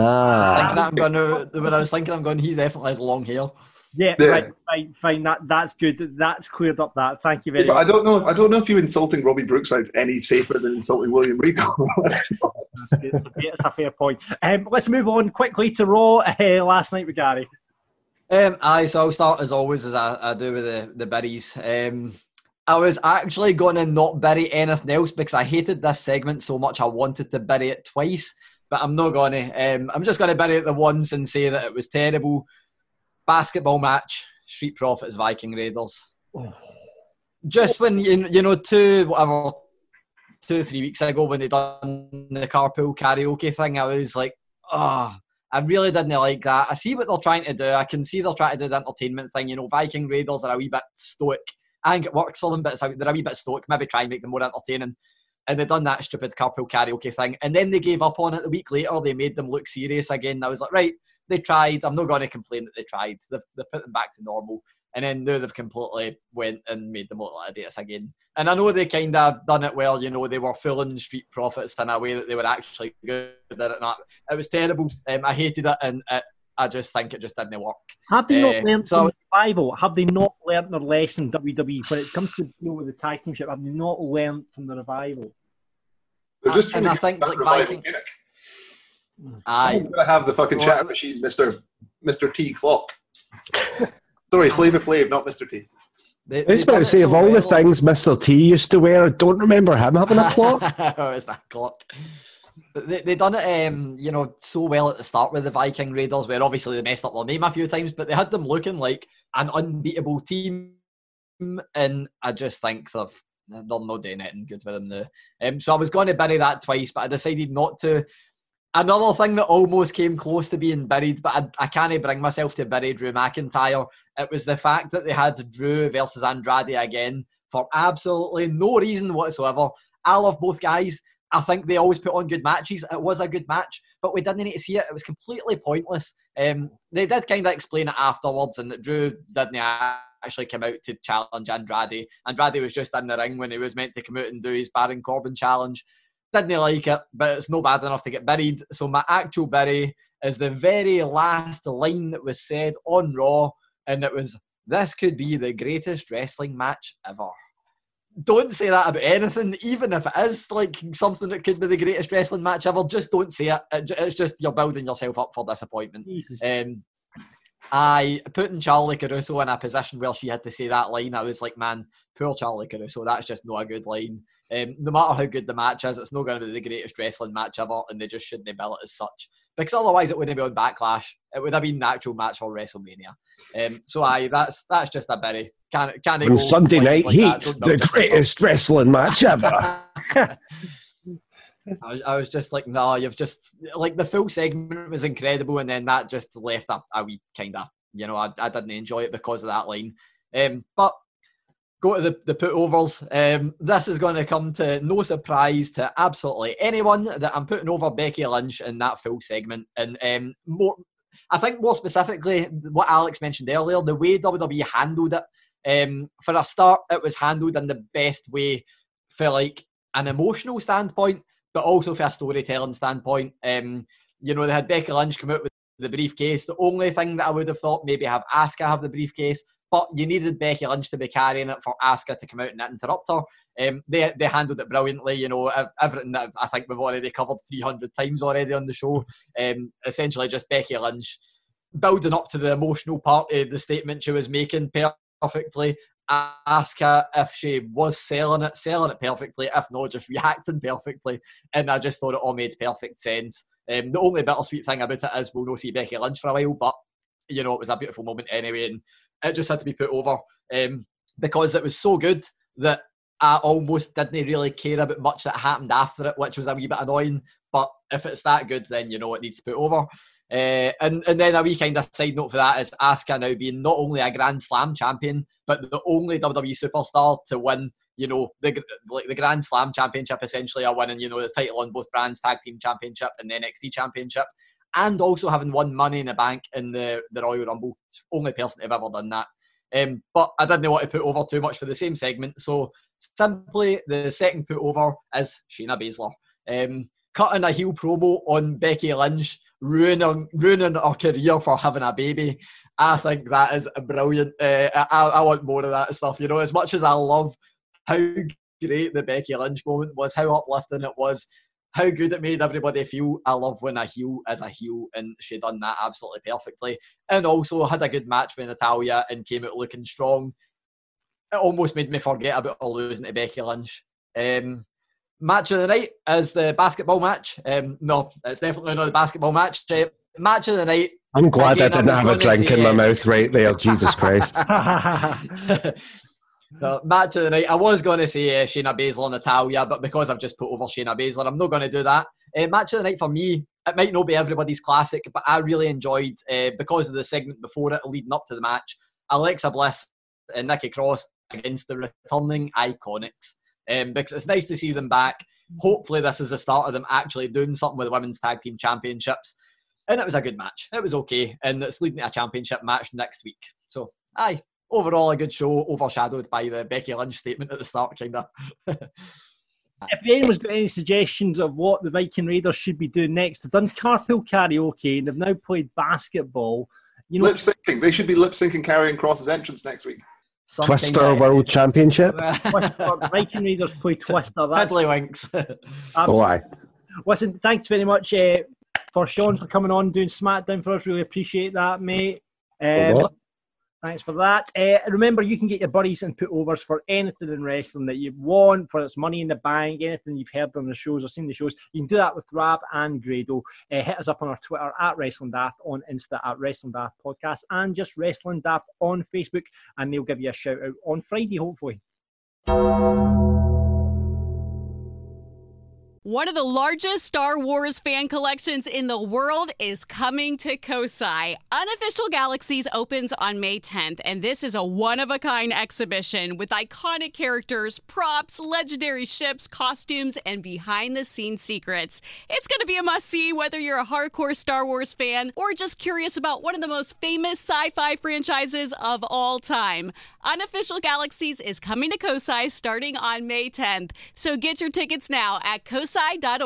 When I was thinking, I'm going, he definitely has long hair. Yeah. Right, fine. That's good. That's cleared up that. Thank you very much. I don't know if you insulting Robbie Brookside's any safer than insulting William Regal. It's a fair point. Let's move on quickly to Raw last night with Gary. So I'll start as always, as I do with the berries. I was actually going to not bury anything else because I hated this segment so much I wanted to bury it twice, but I'm not going to. I'm just going to bury it the once and say that it was terrible. Basketball match, Street Profits, Viking Raiders. Oh. Just when, 2 or 3 weeks ago when they done the carpool karaoke thing, I was like, I really didn't like that. I see what they're trying to do. I can see they're trying to do the entertainment thing. Viking Raiders are a wee bit stoic. I think it works for them, but they're a wee bit stoic. Maybe try and make them more entertaining. And they've done that stupid carpool karaoke thing. And then they gave up on it. The week later, they made them look serious again. I was like, right, they tried. I'm not going to complain that they tried. They've put them back to normal. And then now they've completely went and made them look like idiots again. And I know they kind of done it well. They were fooling Street Profits in a way that they were actually good at it. It was terrible. I hated it, and I just think it just didn't work. Have they not learned from the revival? Have they not learned their lesson, WWE, when it comes to deal with the tag team ship? Have they not learned from the revival? They're just and I think like Viking gimmick. I'm going to have the fucking chat machine, Mr. T clock. Sorry, Flavor Flav, not Mr. T. I was about to say, of all the things Mr. T used to wear, I don't remember him having a clock. Oh, it's that clock. They done it, so well at the start with the Viking Raiders, where obviously they messed up their name a few times, but they had them looking like an unbeatable team, and I just think they're not doing anything good with them now. So I was going to bury that twice, but I decided not to. Another thing that almost came close to being buried, but I can't bring myself to bury Drew McIntyre. It was the fact that they had Drew versus Andrade again for absolutely no reason whatsoever. I love both guys. I think they always put on good matches. It was a good match, but we didn't need to see it. It was completely pointless. They did kind of explain it afterwards, and Drew didn't actually come out to challenge Andrade. Andrade was just in the ring when he was meant to come out and do his Baron Corbin challenge. Didn't like it, but it's no bad enough to get buried. So my actual bury is the very last line that was said on Raw, and it was, "This could be the greatest wrestling match ever." Don't say that about anything, even if it is like something that could be the greatest wrestling match ever. Just don't say it. It's just you're building yourself up for disappointment. I putting Charlie Caruso in a position where she had to say that line. I was like, man, poor Charlie Caruso. That's just not a good line. No matter how good the match is, it's not going to be the greatest wrestling match ever, and they just shouldn't bill it as such. Because otherwise, it wouldn't be on Backlash. It would have been an actual match for WrestleMania. That's just a bury. Can't on Sunday Night like Heat, the greatest wrestling match ever. I was just like, no, you've just like the full segment was incredible, and then that just left a wee kind of, I didn't enjoy it because of that line. But go to the put-overs. This is going to come to no surprise to absolutely anyone that I'm putting over Becky Lynch in that full segment. And more I think more specifically, what Alex mentioned earlier, the way WWE handled it, for a start, it was handled in the best way for like an emotional standpoint, but also for a storytelling standpoint. You know, they had Becky Lynch come out with the briefcase. The only thing that I would have thought, maybe have Asuka have the briefcase, but you needed Becky Lynch to be carrying it for Asuka to come out and interrupt her. They handled it brilliantly. You know, everything that I think we've already covered 300 times already on the show. Essentially just Becky Lynch building up to the emotional part of the statement she was making perfectly. Asuka, if she was selling it perfectly. If not, just reacting perfectly. And I just thought it all made perfect sense. The only bittersweet thing about it is we'll not see Becky Lynch for a while, but you know, it was a beautiful moment anyway, and it just had to be put over because it was so good that I almost didn't really care about much that happened after it, which was a wee bit annoying. But if it's that good, then you know it needs to put over. And then a wee kind of side note for that is Asuka now being not only a Grand Slam champion, but the only WWE superstar to win, you know, the Grand Slam championship, essentially, are winning, you know, the title on both brands, tag team championship and the NXT championship, and also having won Money in the Bank in the Royal Rumble. Only person to have ever done that. But I didn't want to put over too much for the same segment, so simply the second put over is Shayna Baszler. Cutting a heel promo on Becky Lynch, ruining her career for having a baby. I think that is brilliant. I want more of that stuff. You know, as much as I love how great the Becky Lynch moment was, how uplifting it was, how good it made everybody feel. I love when a heel is a heel, and she done that absolutely perfectly. And also had a good match with Natalya and came out looking strong. It almost made me forget about her losing to Becky Lynch. Match of the night is the basketball match. No, it's definitely not the basketball match. Match of the night. I'm glad again, I didn't have a drink in my mouth right there. Jesus Christ. The match of the night. I was going to say Shayna Baszler, Natalya, but because I've just put over Shayna Baszler, I'm not going to do that. Match of the night for me, it might not be everybody's classic, but I really enjoyed, because of the segment before it, leading up to the match, Alexa Bliss and Nikki Cross against the returning Iconics. Because it's nice to see them back. Hopefully this is the start of them actually doing something with the Women's Tag Team Championships. And it was a good match. It was okay. And it's leading to a championship match next week. So, overall a good show, overshadowed by the Becky Lynch statement at the start, kind of. If anyone's got any suggestions of what the Viking Raiders should be doing next, they've done carpool karaoke and they've now played basketball. You know, lip syncing. They should be lip syncing Karrion Kross's entrance next week. Twister World Championship. Twister, Viking Raiders play Twister. Tiddlywinks. Oh, aye. Listen, thanks very much for Sean for coming on doing SmackDown for us. Really appreciate that, mate. Thanks for that. Remember, you can get your buddies and put overs for anything in wrestling that you want, for its Money in the Bank, anything you've heard on the shows or seen the shows. You can do that with Rab and Grado. Hit us up on our Twitter at Wrestling Daft, on Insta at Wrestling Daft Podcast, and just Wrestling Daft on Facebook, and they'll give you a shout out on Friday, hopefully. One of the largest Star Wars fan collections in the world is coming to Kosai. Unofficial Galaxies opens on May 10th, and this is a one-of-a-kind exhibition with iconic characters, props, legendary ships, costumes, and behind-the-scenes secrets. It's going to be a must-see whether you're a hardcore Star Wars fan or just curious about one of the most famous sci-fi franchises of all time. Unofficial Galaxies is coming to Kosai starting on May 10th, so get your tickets now at kosai.org.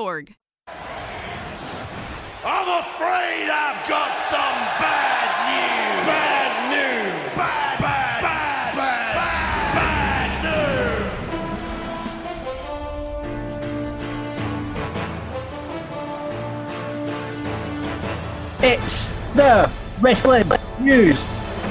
I'm afraid I've got some bad news. Bad news. Bad news. It's the Wrestling News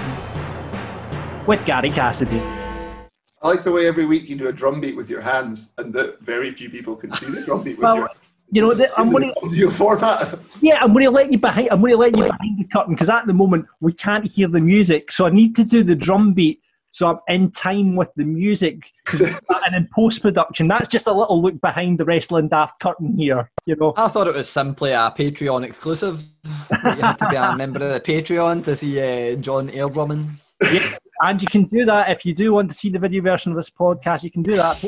with Gary Cassidy. I like the way every week you do a drum beat with your hands, and that very few people can see the drum beat with your hands. You know, I'm going to format. Yeah, I'm going to let you behind. I'm going to let you behind the curtain because at the moment we can't hear the music, so I need to do the drum beat so I'm in time with the music. And in post production, that's just a little look behind the Wrestling Daft curtain here. You know, I thought it was simply a Patreon exclusive. You had to be a member of the Patreon to see John air drumming. Yeah, and you can do that if you do want to see the video version of this podcast. You can do that at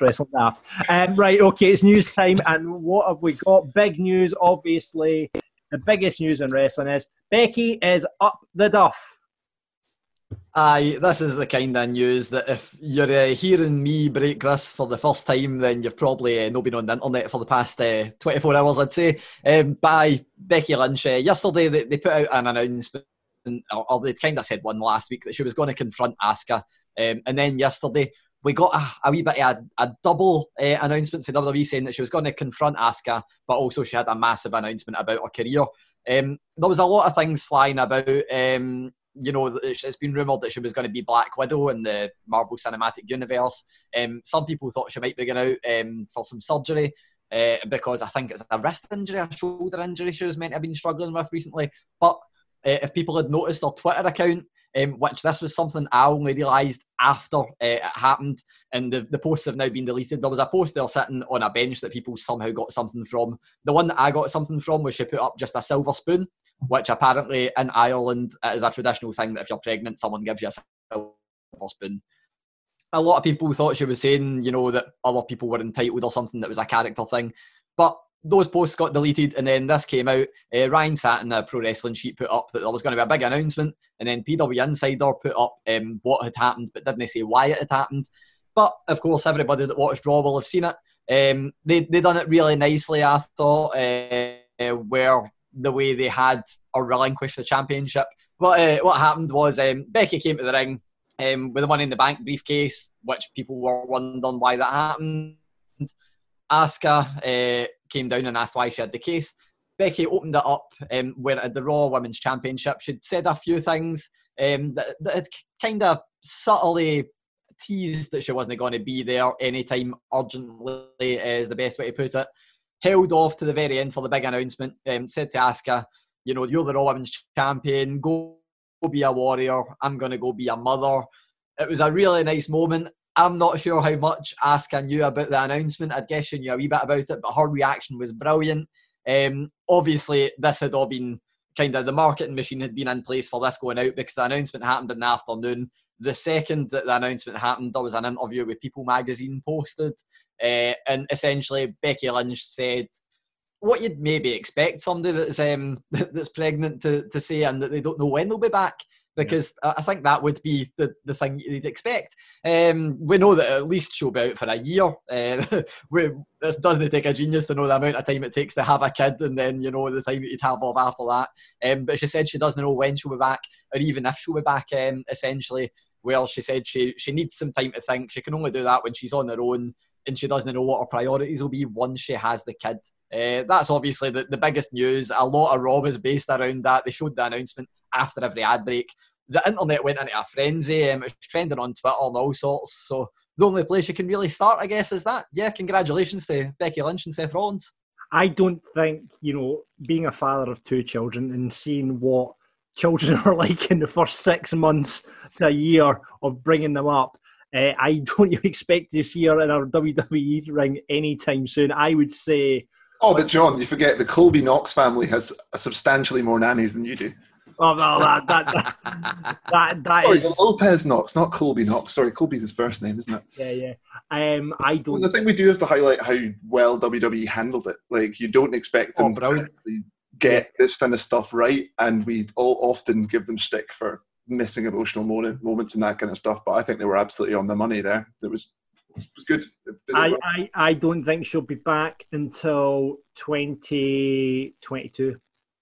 patreon.com/WrestlingDaft. Right, okay, it's news time, and what have we got? Big news, obviously. the biggest news in wrestling is Becky is up the duff. Aye, this is the kind of news that if you're hearing me break this for the first time, then you've probably not been on the internet for the past 24 hours, I'd say. By Becky Lynch, yesterday they put out an announcement, or they kind of said one last week, that she was going to confront Asuka. And then yesterday we got a wee bit of a double announcement for WWE saying that she was going to confront Asuka, but also she had a massive announcement about her career. There was a lot of things flying about. It's been rumoured that she was going to be Black Widow in the Marvel Cinematic Universe. Some people thought she might be going out for some surgery because I think it's a wrist injury, a shoulder injury she was meant to have been struggling with recently. But if people had noticed her Twitter account, which this was something I only realised after it happened, and the posts have now been deleted. There was a post there sitting on a bench that people somehow got something from. The one that I got something from was she put up just a silver spoon, which apparently in Ireland is a traditional thing that if you're pregnant, someone gives you a silver spoon. A lot of people thought she was saying, that other people were entitled or something, that was a character thing. But those posts got deleted, and then this came out. Ryan Satin, a Pro Wrestling Sheet, put up that there was going to be a big announcement, and then PW Insider put up what had happened, but didn't say why it had happened. But, of course, everybody that watched Raw will have seen it. They done it really nicely, I thought, where the way they had or relinquished the championship. But what happened was Becky came to the ring with the Money in the Bank briefcase, which people were wondering why that happened. Asuka came down and asked why she had the case. Becky opened it up where at the Raw Women's Championship she'd said a few things that had kind of subtly teased that she wasn't going to be there anytime urgently, is the best way to put it. Held off to the very end for the big announcement, said to Asuka, you're the Raw Women's Champion, go be a warrior, I'm going to go be a mother. It was a really nice moment. I'm not sure how much Asuka knew about the announcement. I'd guess she knew a wee bit about it, but her reaction was brilliant. Obviously, this had all been kind of, the marketing machine had been in place for this going out because the announcement happened in the afternoon. The second that the announcement happened, there was an interview with People Magazine posted, and essentially Becky Lynch said what you'd maybe expect somebody that's pregnant to say, and that they don't know when they'll be back. Because I think that would be the thing you'd expect. We know that at least she'll be out for a year. This doesn't take a genius to know the amount of time it takes to have a kid, and then, the time that you'd have off after that. But she said she doesn't know when she'll be back, or even if she'll be back, essentially. Well, she said she needs some time to think. She can only do that when she's on her own, and she doesn't know what her priorities will be once she has the kid. That's obviously the biggest news. A lot of Raw was based around that. They showed the announcement after every ad break. The internet went into a frenzy. It was trending on Twitter and all sorts. So the only place you can really start, I guess, is that. Yeah, congratulations to Becky Lynch and Seth Rollins. I don't think, being a father of two children and seeing what children are like in the first 6 months to a year of bringing them up, I don't expect to see her in our WWE ring anytime soon. I would say... Oh, but John, you forget the Colby Knox family has substantially more nannies than you do. Oh, well, that Sorry, is... Lopez Knox, not Colby Knox. Sorry, Colby's his first name, isn't it? Yeah. I don't... Well, I think we do have to highlight how well WWE handled it. Like, you don't expect them to actually get this kind of stuff right, and we all often give them stick for missing emotional moments and that kind of stuff, but I think they were absolutely on the money there. It was good. I don't think she'll be back until 2022.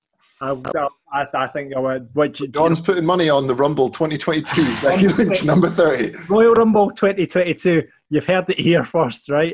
I think I would. John's putting money on the Rumble 2022. Becky Lynch, number 30. Royal Rumble 2022. You've heard it here first, right?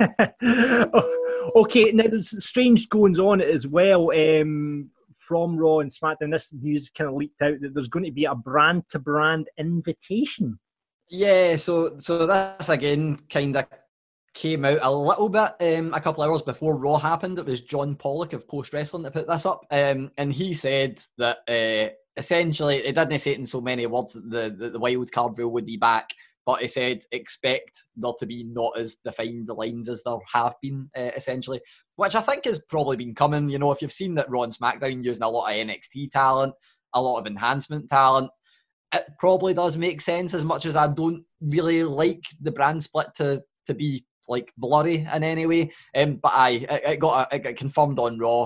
Okay, now there's strange goings on as well from Raw and SmackDown. This news kind of leaked out that there's going to be a brand-to-brand invitation. Yeah, so this again kind of came out a little bit a couple hours before Raw happened. It was John Pollock of Post Wrestling that put this up, and he said that essentially, it didn't say it in so many words that the wild card rule would be back, but he said expect there to be not as defined lines as there have been, essentially, which I think has probably been coming. If you've seen that Raw and SmackDown using a lot of NXT talent, a lot of enhancement talent, it probably does make sense, as much as I don't really like the brand split to be like blurry in any way. But it got confirmed on Raw.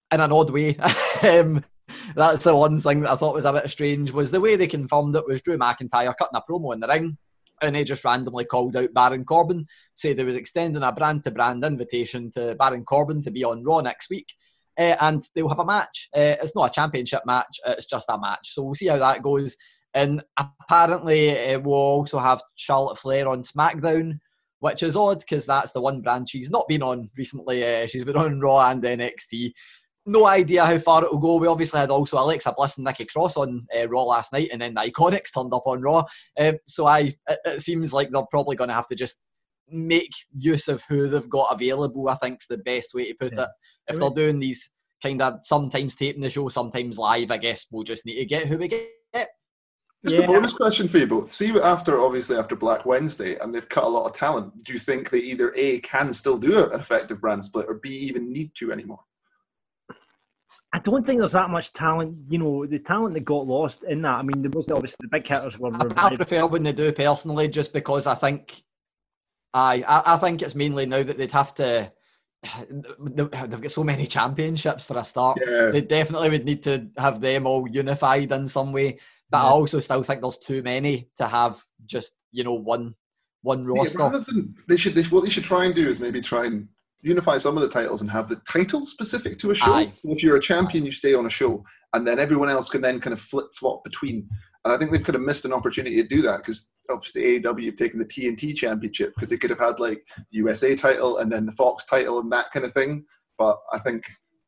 in an odd way. That's the one thing that I thought was a bit strange, was the way they confirmed it was Drew McIntyre cutting a promo in the ring, and he just randomly called out Baron Corbin, said he was extending a brand-to-brand invitation to Baron Corbin to be on Raw next week, and they'll have a match. It's not a championship match, it's just a match. So we'll see how that goes. And apparently we'll also have Charlotte Flair on SmackDown, which is odd because that's the one brand she's not been on recently. She's been on Raw and NXT. No idea how far it will go. We obviously had also Alexa Bliss and Nikki Cross on Raw last night, and then the Iconics turned up on Raw. So it seems like they're probably going to have to just make use of who they've got available, I think is the best way to put it. If they're doing these kind of sometimes taping the show, sometimes live, I guess we'll just need to get who we get. Just a bonus question for you both. See, after Black Wednesday, and they've cut a lot of talent, do you think they either A, can still do an effective brand split, or B, even need to anymore? I don't think there's that much talent. You know, the talent that got lost in that. I mean, there was obviously the big hitters were. I prefer when they do personally, just because I think, I think it's mainly now that they'd have to. They've got so many championships for a start. Yeah. They definitely would need to have them all unified in some way. But I also still think there's too many to have just one roster. Rather than what they should try and do is maybe try and unify some of the titles and have the titles specific to a show. So if you're a champion, you stay on a show, and then everyone else can then kind of flip-flop between. And I think they've kind of missed an opportunity to do that, because obviously AEW have taken the TNT Championship, because they could have had like USA title and then the Fox title and that kind of thing. But I think,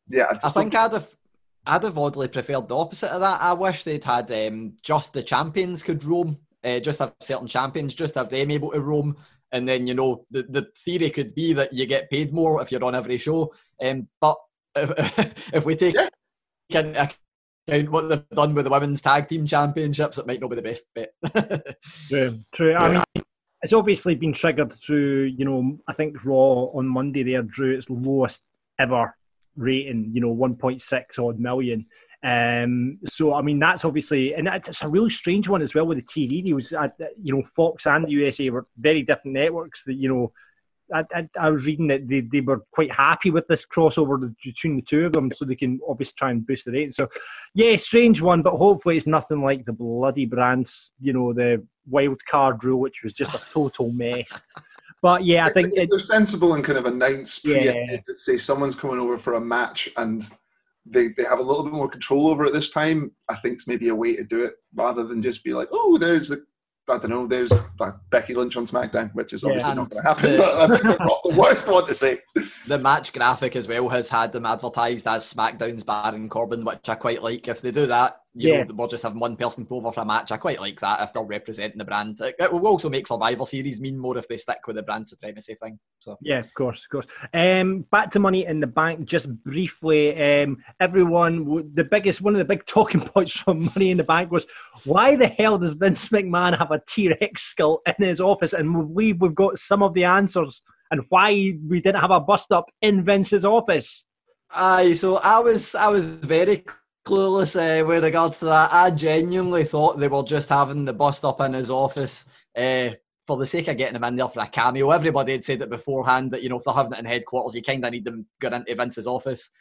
I'd have oddly preferred the opposite of that. I wish they'd had just the champions could roam, just have certain champions, just have them able to roam. And then, the theory could be that you get paid more if you're on every show. But if we take into account what they've done with the Women's Tag Team Championships, it might not be the best bet. True. I mean, it's obviously been triggered through, I think Raw on Monday there drew its lowest ever rating, 1.6 odd million. So I mean, that's obviously, and it's a really strange one as well with the TV deals. Fox and the USA were very different networks. That I was reading that they were quite happy with this crossover between the two of them, so they can obviously try and boost the rating. So yeah, strange one, but hopefully it's nothing like the bloody brands, the wild card rule, which was just a total mess. But yeah, I think they're sensible and kind of announce that say someone's coming over for a match and they have a little bit more control over it this time. I think it's maybe a way to do it, rather than just be like, oh, there's like Becky Lynch on SmackDown, which is obviously not going to happen. But I think they're not the worst one to say. The match graphic as well has had them advertised as SmackDown's Baron Corbin, which I quite like. If they do that, we'll just have one person go over for a match. I quite like that if they're representing the brand. It will also make Survivor Series mean more if they stick with the brand supremacy thing. So yeah, of course. Back to Money in the Bank, just briefly. Everyone, one of the big talking points from Money in the Bank was, why the hell does Vince McMahon have a T-Rex skull in his office? And we've got some of the answers, and why we didn't have a bust-up in Vince's office. So I was very clueless with regards to that. I genuinely thought they were just having the bust-up in his office for the sake of getting him in there for a cameo. Everybody had said it beforehand that, if they're having it in headquarters, you kind of need them going into Vince's office.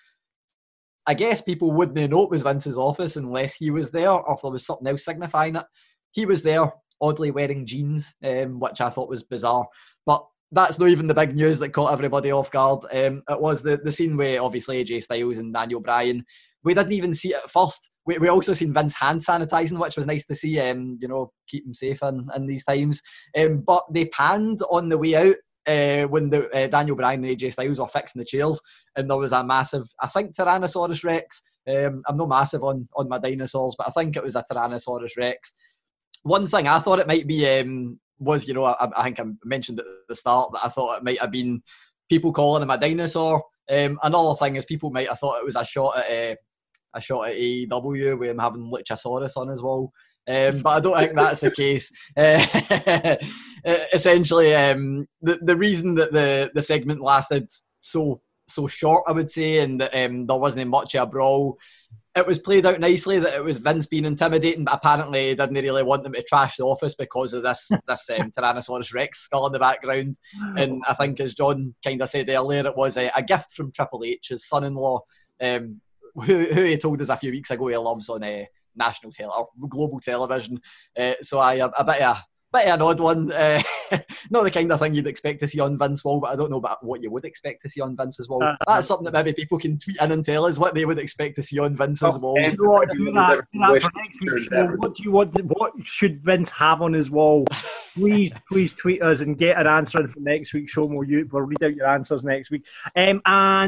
I guess people wouldn't know it was Vince's office unless he was there, or if there was something else signifying it. He was there, oddly wearing jeans, which I thought was bizarre. But that's not even the big news that caught everybody off guard. It was the scene where obviously AJ Styles and Daniel Bryan, we didn't even see it at first. We also seen Vince hand sanitising, which was nice to see, keep him safe in these times. But they panned on the way out when Daniel Bryan and AJ Styles were fixing the chairs, and there was a massive, I think, Tyrannosaurus Rex. I'm not massive on my dinosaurs, but I think it was a Tyrannosaurus Rex. One thing I thought it might be was, I think I mentioned at the start that I thought it might have been people calling him a dinosaur. Another thing is people might have thought it was a shot at AEW with him having Luchasaurus on his wall. But I don't think that's the case. Essentially, the reason that the segment lasted so short, I would say, and that there wasn't much of a brawl, it was played out nicely that it was Vince being intimidating, but apparently he didn't really want them to trash the office because of this Tyrannosaurus Rex skull in the background. And I think, as John kind of said earlier, it was a gift from Triple H, his son-in-law. who he told us a few weeks ago he loves on national or global television. So I a bit of an odd one. Not the kind of thing you'd expect to see on Vince Wall, but I don't know about what you would expect to see on Vince's Wall. That's something that maybe people can tweet in and tell us what they would expect to see on Vince's Wall. What should Vince have on his wall? Please tweet us and get an answer in for next week's show. We'll read out your answers next week. And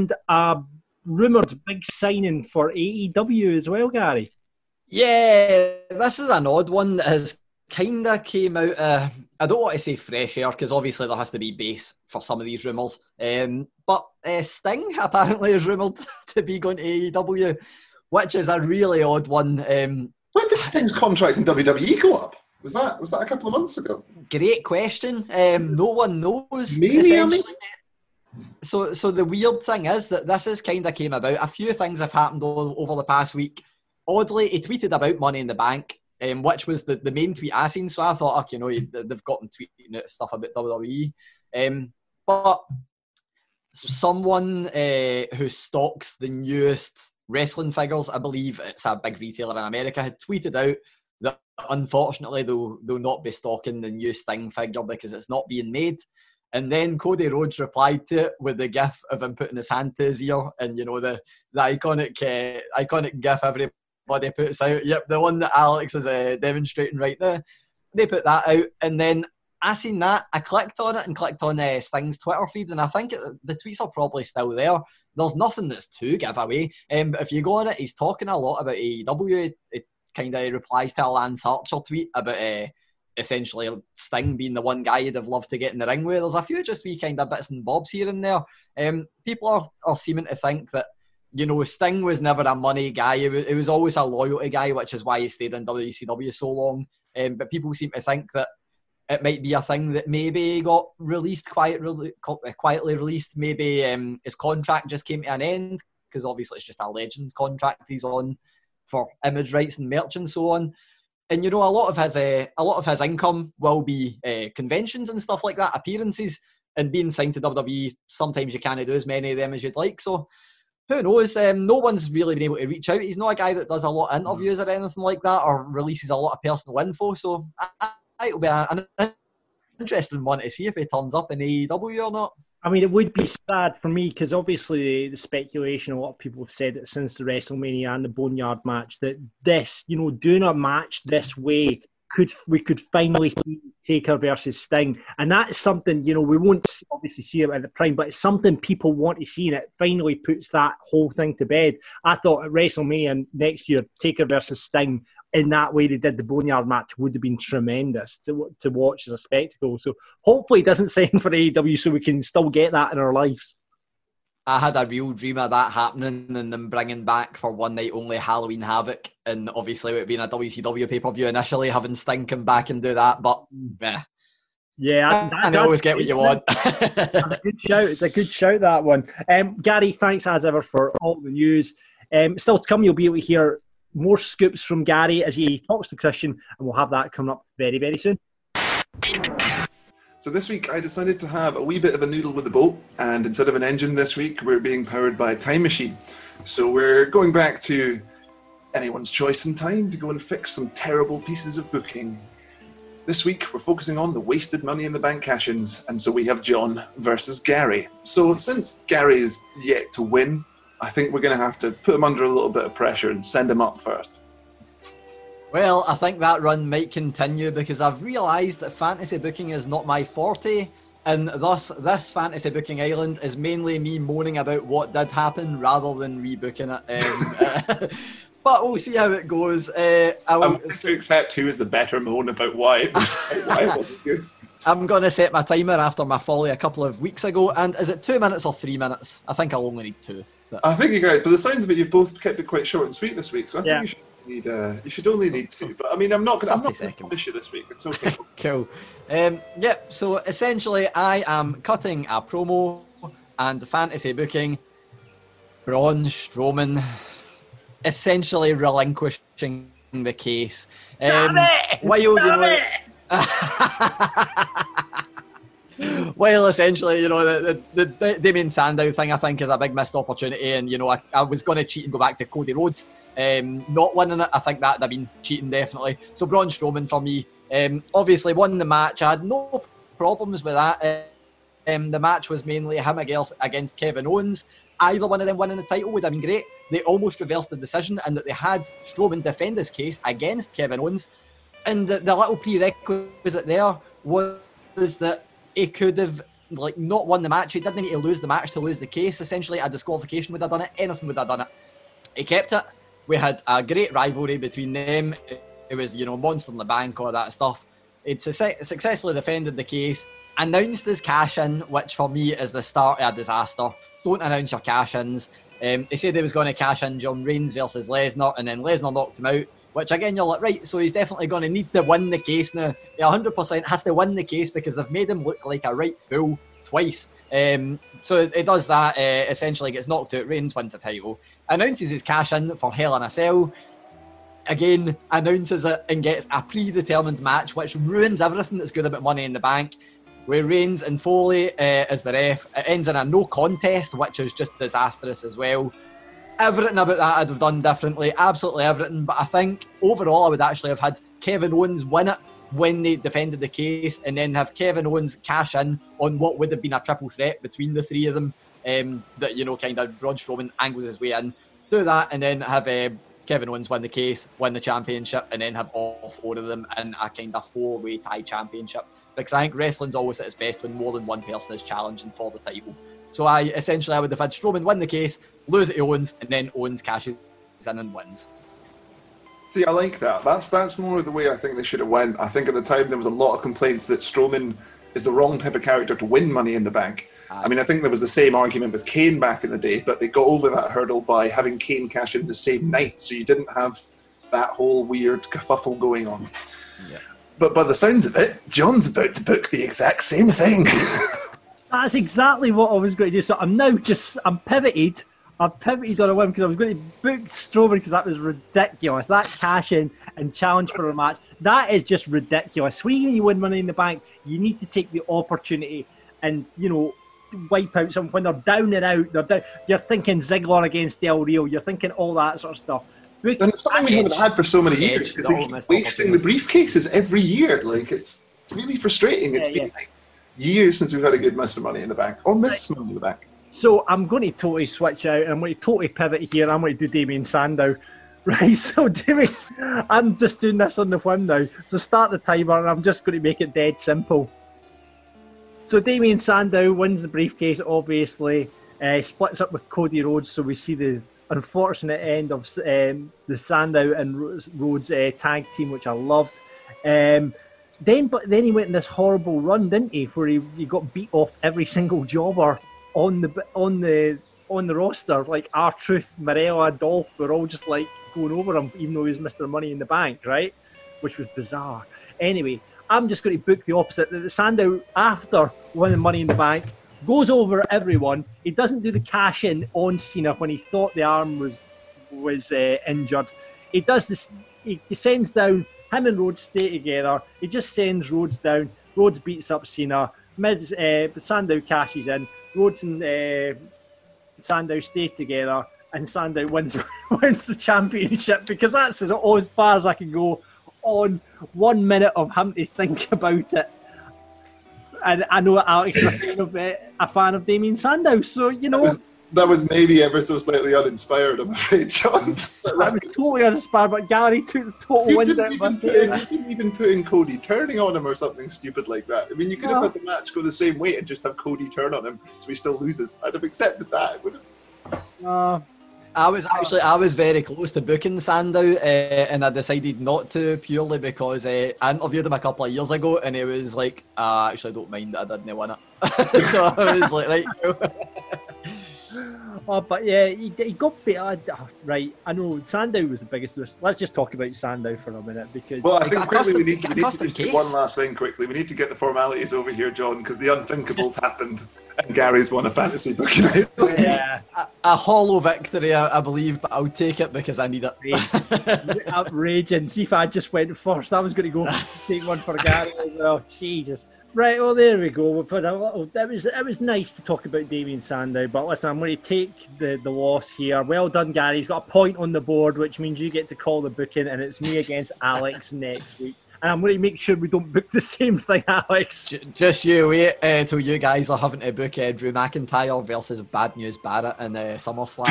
rumoured big signing for AEW as well, Gary. Yeah, this is an odd one that has kind of came out, I don't want to say fresh air, because obviously there has to be base for some of these rumours, but Sting apparently is rumoured to be going to AEW, which is a really odd one. When did Sting's contract in WWE go up? Was that a couple of months ago? Great question. No one knows. Maybe. So the weird thing is that this has kind of came about. A few things have happened over the past week. Oddly, he tweeted about Money in the Bank, which was the main tweet I seen. So I thought, they've gotten tweeting out stuff about WWE. But someone who stocks the newest wrestling figures, I believe it's a big retailer in America, had tweeted out that unfortunately they'll not be stocking the new Sting figure because it's not being made. And then Cody Rhodes replied to it with the gif of him putting his hand to his ear, and the iconic gif everybody puts out. Yep, the one that Alex is demonstrating right now. They put that out, and then I seen that. I clicked on it and clicked on Sting's Twitter feed, and I think the tweets are probably still there. There's nothing that's to give away. If you go on it, he's talking a lot about AEW. It kind of replies to a Lance Archer tweet about essentially Sting being the one guy you'd have loved to get in the ring with. There's a few just wee kind of bits and bobs here and there. People are seeming to think that, Sting was never a money guy. He was always a loyalty guy, which is why he stayed in WCW so long. But people seem to think that it might be a thing that maybe got released quietly released. Maybe his contract just came to an end, because obviously it's just a Legends contract he's on for image rights and merch and so on. And a lot of his income will be conventions and stuff like that, appearances, and being signed to WWE. Sometimes you can't do as many of them as you'd like. So who knows? No one's really been able to reach out. He's not a guy that does a lot of interviews or anything like that, or releases a lot of personal info. So it'll be an interesting one to see if he turns up in AEW or not. I mean, it would be sad for me, because obviously the speculation, a lot of people have said that since the WrestleMania and the Boneyard match, that this, doing a match this way, we could finally see Taker versus Sting. And that's something, we won't obviously see it at the prime, but it's something people want to see, and it finally puts that whole thing to bed. I thought at WrestleMania next year, Taker versus Sting, in that way they did the Boneyard match, would have been tremendous to watch as a spectacle. So hopefully it doesn't sign for AEW so we can still get that in our lives. I had a real dream of that happening and them bringing back for one night only Halloween Havoc, and obviously it being a WCW pay-per-view initially, having Sting come back and do that, but yeah, I always get what you want. That's a good shout. It's a good shout, that one. Gary, thanks as ever for all the news. Still to come, you'll be able to hear more scoops from Gary as he talks to Christian, and we'll have that coming up very, very soon. So this week I decided to have a wee bit of a noodle with the boat, and instead of an engine this week, we're being powered by a time machine. So we're going back to anyone's choice in time to go and fix some terrible pieces of booking. This week we're focusing on the wasted Money in the Bank cash-ins, and so we have John versus Gary. So since Gary is yet to win, I think we're going to have to put him under a little bit of pressure and send him up first. Well, I think that run might continue, because I've realised that fantasy booking is not my forte, and thus this fantasy booking island is mainly me moaning about what did happen rather than rebooking it. But we'll see how it goes. I'm going to accept who is the better moan about why it wasn't good. I'm going to set my timer after my folly a couple of weeks ago, and is it 2 minutes or 3 minutes? I think I'll only need 2. I think you guys, but the sounds of it, you've both kept it quite short and sweet this week, so I think you should only need 2. But I mean, I'm not going to punish you this week. It's okay. Cool. So essentially, I am cutting a promo and fantasy booking Braun Strowman, essentially relinquishing the case. While Well, essentially, the Damien Sandow thing, I think, is a big missed opportunity. And, I was going to cheat and go back to Cody Rhodes not winning it. I think that would have been cheating, definitely. So Braun Strowman, for me, obviously won the match. I had no problems with that. The match was mainly him against Kevin Owens. Either one of them winning the title would have been great. They almost reversed the decision in that they had Strowman defend his case against Kevin Owens. And the little prerequisite there was that he could have not won the match. He didn't need to lose the match to lose the case. Essentially, a disqualification would have done it. Anything would have done it. He kept it. We had a great rivalry between them. It was, Monster in the Bank, all that stuff. He'd successfully defended the case, announced his cash-in, which for me is the start of a disaster. Don't announce your cash-ins. He said he was going to cash in John Reigns versus Lesnar, and then Lesnar knocked him out. Which again, you're like, right, so he's definitely going to need to win the case now. He 100% has to win the case because they've made him look like a right fool twice. So he does that, essentially gets knocked out, Reigns wins the title, announces his cash in for Hell in a Cell. Again, announces it and gets a predetermined match, which ruins everything that's good about Money in the Bank. Where Reigns and Foley as the ref. It ends in a no contest, which is just disastrous as well. Everything about that I'd have done differently, absolutely everything. But I think overall I would actually have had Kevin Owens win it when they defended the case, and then have Kevin Owens cash in on what would have been a triple threat between the three of them. That kind of Braun Strowman angles his way in, do that, and then have Kevin Owens win the case, win the championship, and then have all four of them in a kind of four-way tie championship. Because I think wrestling's always at its best when more than one person is challenging for the title. So I would have had Strowman win the case, lose it to Owens, and then Owens cashes in and wins. See, I like that. That's more the way I think they should have went. I think at the time there was a lot of complaints that Strowman is the wrong type of character to win Money in the Bank. I mean, I think there was the same argument with Kane back in the day, but they got over that hurdle by having Kane cash in the same night, so you didn't have that whole weird kerfuffle going on. Yeah. But by the sounds of it, John's about to book the exact same thing. That's exactly what I was going to do. So I'm pivoted. I've pivoted on a whim because I was going to book Strowman because that was ridiculous. That cash in and challenge for a match, that is just ridiculous. When you win Money in the Bank, you need to take the opportunity and, wipe out something. When they're down and out, you're thinking Ziggler against Del Rio, you're thinking all that sort of stuff. And it's something we haven't had for so many years because they keep wasting the briefcases every year. It's really frustrating. It's been years since we've had a good Mr. Money in the Bank or Miss Money in the Bank. So I'm going to totally switch out and I'm going to totally pivot here. I'm going to do Damien Sandow. Right, so Damien, I'm just doing this on the whim now. So start the timer and I'm just going to make it dead simple. So Damien Sandow wins the briefcase, obviously. Splits up with Cody Rhodes, so we see the unfortunate end of the Sandow and Rhodes tag team, which I loved. Then he went in this horrible run, didn't he? Where he got beat off every single jobber on the roster. Like R-Truth, Marella, Dolph were all just like going over him, even though he was Mr. Money in the Bank, right? Which was bizarre. Anyway, I'm just going to book the opposite. That Sandow, after winning Money in the Bank, goes over everyone. He doesn't do the cash in on Cena when he thought the arm was injured. He does this. He sends down. Him and Rhodes stay together. He just sends Rhodes down. Rhodes beats up Cena. Sandow cashes in. Rhodes and Sandow stay together, and Sandow wins the championship because that's as far as I can go on 1 minute of having to think about it. And I know Alex is a fan of Damien Sandow, so that was maybe ever so slightly uninspired, I'm afraid, John. I was totally uninspired, but Gary took the total wind out of my sail. You didn't even put in Cody turning on him or something stupid like that. I mean, you could have had the match go the same way and just have Cody turn on him so he still loses. I'd have accepted that. I was very close to booking Sandow, and I decided not to purely because I interviewed him a couple of years ago, and he was like, "I actually don't mind that I didn't win it." So I was like, "Right." But yeah, he got better. Right, I know Sandow was the biggest risk. Let's just talk about Sandow for a minute because. Well, I think quickly we need to do one last thing quickly. We need to get the formalities over here, John, because the unthinkables happened. And Gary's won a fantasy booking. Yeah. A hollow victory, I believe, but I'll take it because I need it. Outraging. See if I just went first. I was going to go take one for Gary as well. Jesus. Right, well, there we go. It was nice to talk about Damien Sandow, but listen, I'm going to take the loss here. Well done, Gary. He's got a point on the board, which means you get to call the booking, and it's me against Alex next week. And I'm going to make sure we don't book the same thing, Alex. Just you wait till you guys are having to book Drew McIntyre versus Bad News Barrett in SummerSlam.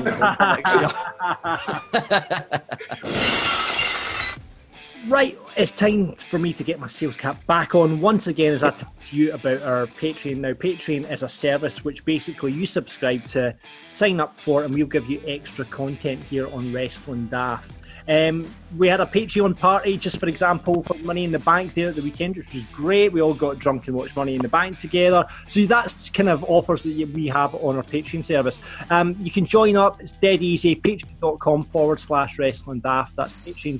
Right, it's time for me to get my sales cap back on once again as I talk to you about our Patreon. Now, Patreon is a service which basically you subscribe to, sign up for, and we'll give you extra content here on Wrestling Daft. We had a Patreon party, just for example, for Money in the Bank there at the weekend, which was great. We all got drunk and watched Money in the Bank together. So that's kind of offers that we have on our Patreon service. You can join up. It's dead easy. Patreon.com/Wrestling Daft. That's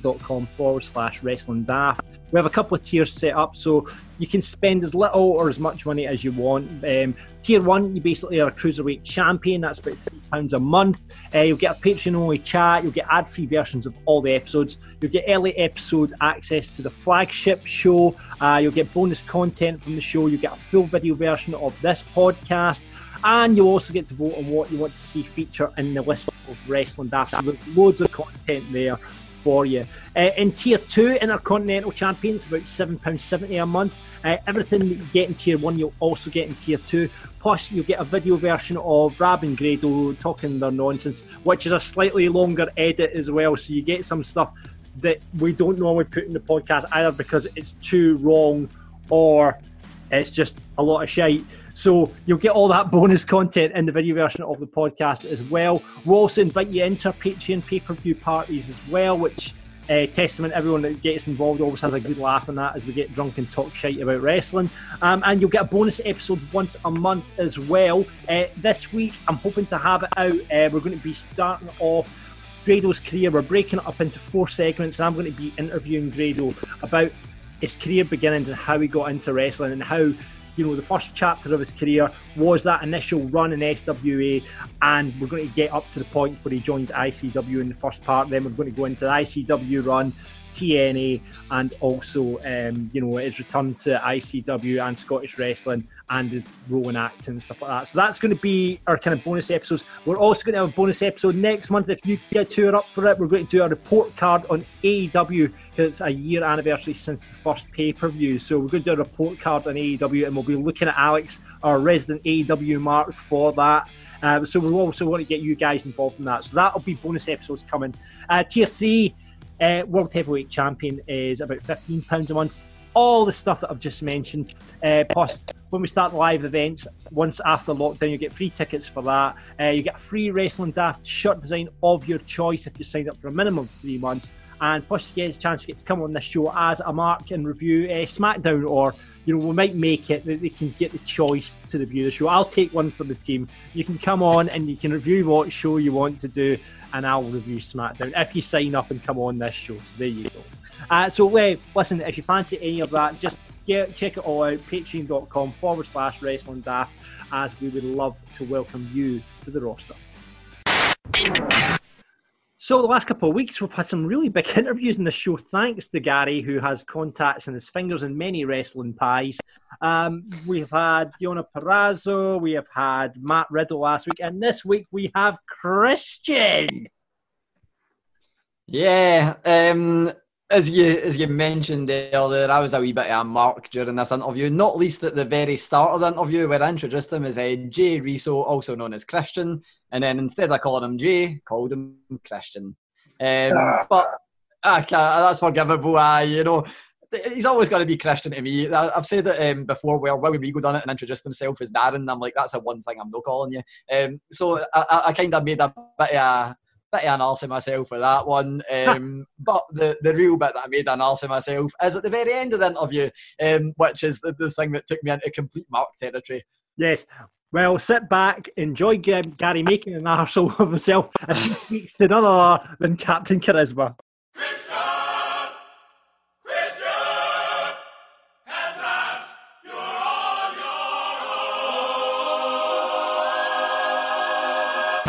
Patreon.com/Wrestling Daft. We have a couple of tiers set up, so you can spend as little or as much money as you want. Tier 1, you basically are a Cruiserweight champion. That's about £3 a month. You'll get a Patreon-only chat. You'll get ad-free versions of all the episodes. You'll get early episode access to the flagship show. You'll get bonus content from the show. You'll get a full video version of this podcast. And you'll also get to vote on what you want to see feature in the list of Wrestling Daft. So there's loads of content there for you. In Tier 2, Intercontinental Champions, about £7.70 a month. Everything that you get in Tier 1, you'll also get in Tier 2. Plus, you'll get a video version of Rab and Grado talking their nonsense, which is a slightly longer edit as well. So you get some stuff that we don't normally put in the podcast, either because it's too wrong or it's just a lot of shite. So you'll get all that bonus content in the video version of the podcast as well. We'll also invite you into our Patreon pay-per-view parties as well, which testament everyone that gets involved always has a good laugh in that as we get drunk and talk shite about wrestling. And you'll get a bonus episode once a month as well. This week, I'm hoping to have it out. We're going to be starting off Grado's career. We're breaking it up into 4 segments, and I'm going to be interviewing Grado about his career beginnings and how he got into wrestling and how, you know, the first chapter of his career was that initial run in SWA, and we're going to get up to the point where he joined ICW in the first part. Then we're going to go into the ICW run, TNA, and also his return to ICW and Scottish wrestling and his role in acting and stuff like that. So that's going to be our kind of bonus episodes. We're also going to have a bonus episode next month. If you two are up for it, we're going to do a report card on AEW, because it's a year anniversary since the first pay-per-view. So we're going to do a report card on AEW, and we'll be looking at Alex, our resident AEW mark, for that. So we also want to get you guys involved in that. So that'll be bonus episodes coming. Tier 3, World Heavyweight Champion is about £15 a month. All the stuff that I've just mentioned. Plus, when we start live events, once after lockdown, you get free tickets for that. You get a free Wrestling Daft shirt design of your choice if you sign up for a minimum of 3 months. And plus, you get a chance to get to come on this show as a mark and review SmackDown, or we might make it that they can get the choice to review the show. I'll take one for the team. You can come on and you can review what show you want to do, and I'll review SmackDown if you sign up and come on this show. So there you go. Listen, if you fancy any of that, just check it all out, patreon.com/Wrestling Daft, as we would love to welcome you to the roster. So the last couple of weeks, we've had some really big interviews in the show, thanks to Gary, who has contacts and his fingers in many wrestling pies. We've had Deonna Purrazzo, we have had Matt Riddle last week, and this week we have Christian. Yeah, as you mentioned earlier, I was a wee bit of a mark during this interview, not least at the very start of the interview where I introduced him as Jay Riso, also known as Christian, and then instead of calling him Jay, called him Christian. But that's forgivable. He's always got to be Christian to me. I've said it before where William Regal done it and introduced himself as Darren. I'm like, that's the one thing I'm not calling you. So I kind of made a bit of an arse of myself for that one. But the real bit that I made an arse of myself is at the very end of the interview, which is the thing that took me into complete Mark territory. Yes. Well, sit back, enjoy Gary making an arsehole of himself as he speaks to none other than Captain Charisma.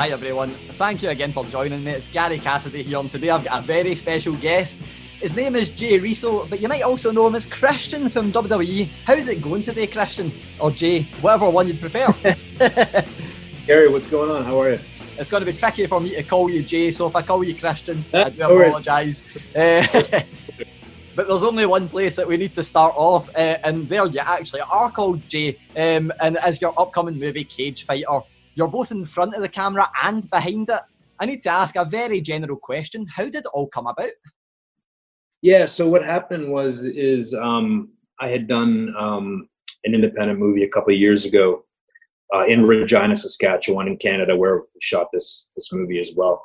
Hi everyone, thank you again for joining me. It's Gary Cassidy here, and today I've got a very special guest. His name is Jay Riso, but you might also know him as Christian from WWE. How's it going today, Christian? Or Jay, whatever one you'd prefer. Gary, what's going on? How are you? It's going to be tricky for me to call you Jay, so if I call you Christian, I do apologise. But there's only one place that we need to start off, and there you actually are called Jay. And as your upcoming movie, Cage Fighter, you're both in front of the camera and behind it. I need to ask a very general question. How did it all come about? Yeah, so what happened is I had done an independent movie a couple of years ago in Regina, Saskatchewan, in Canada, where we shot this movie as well.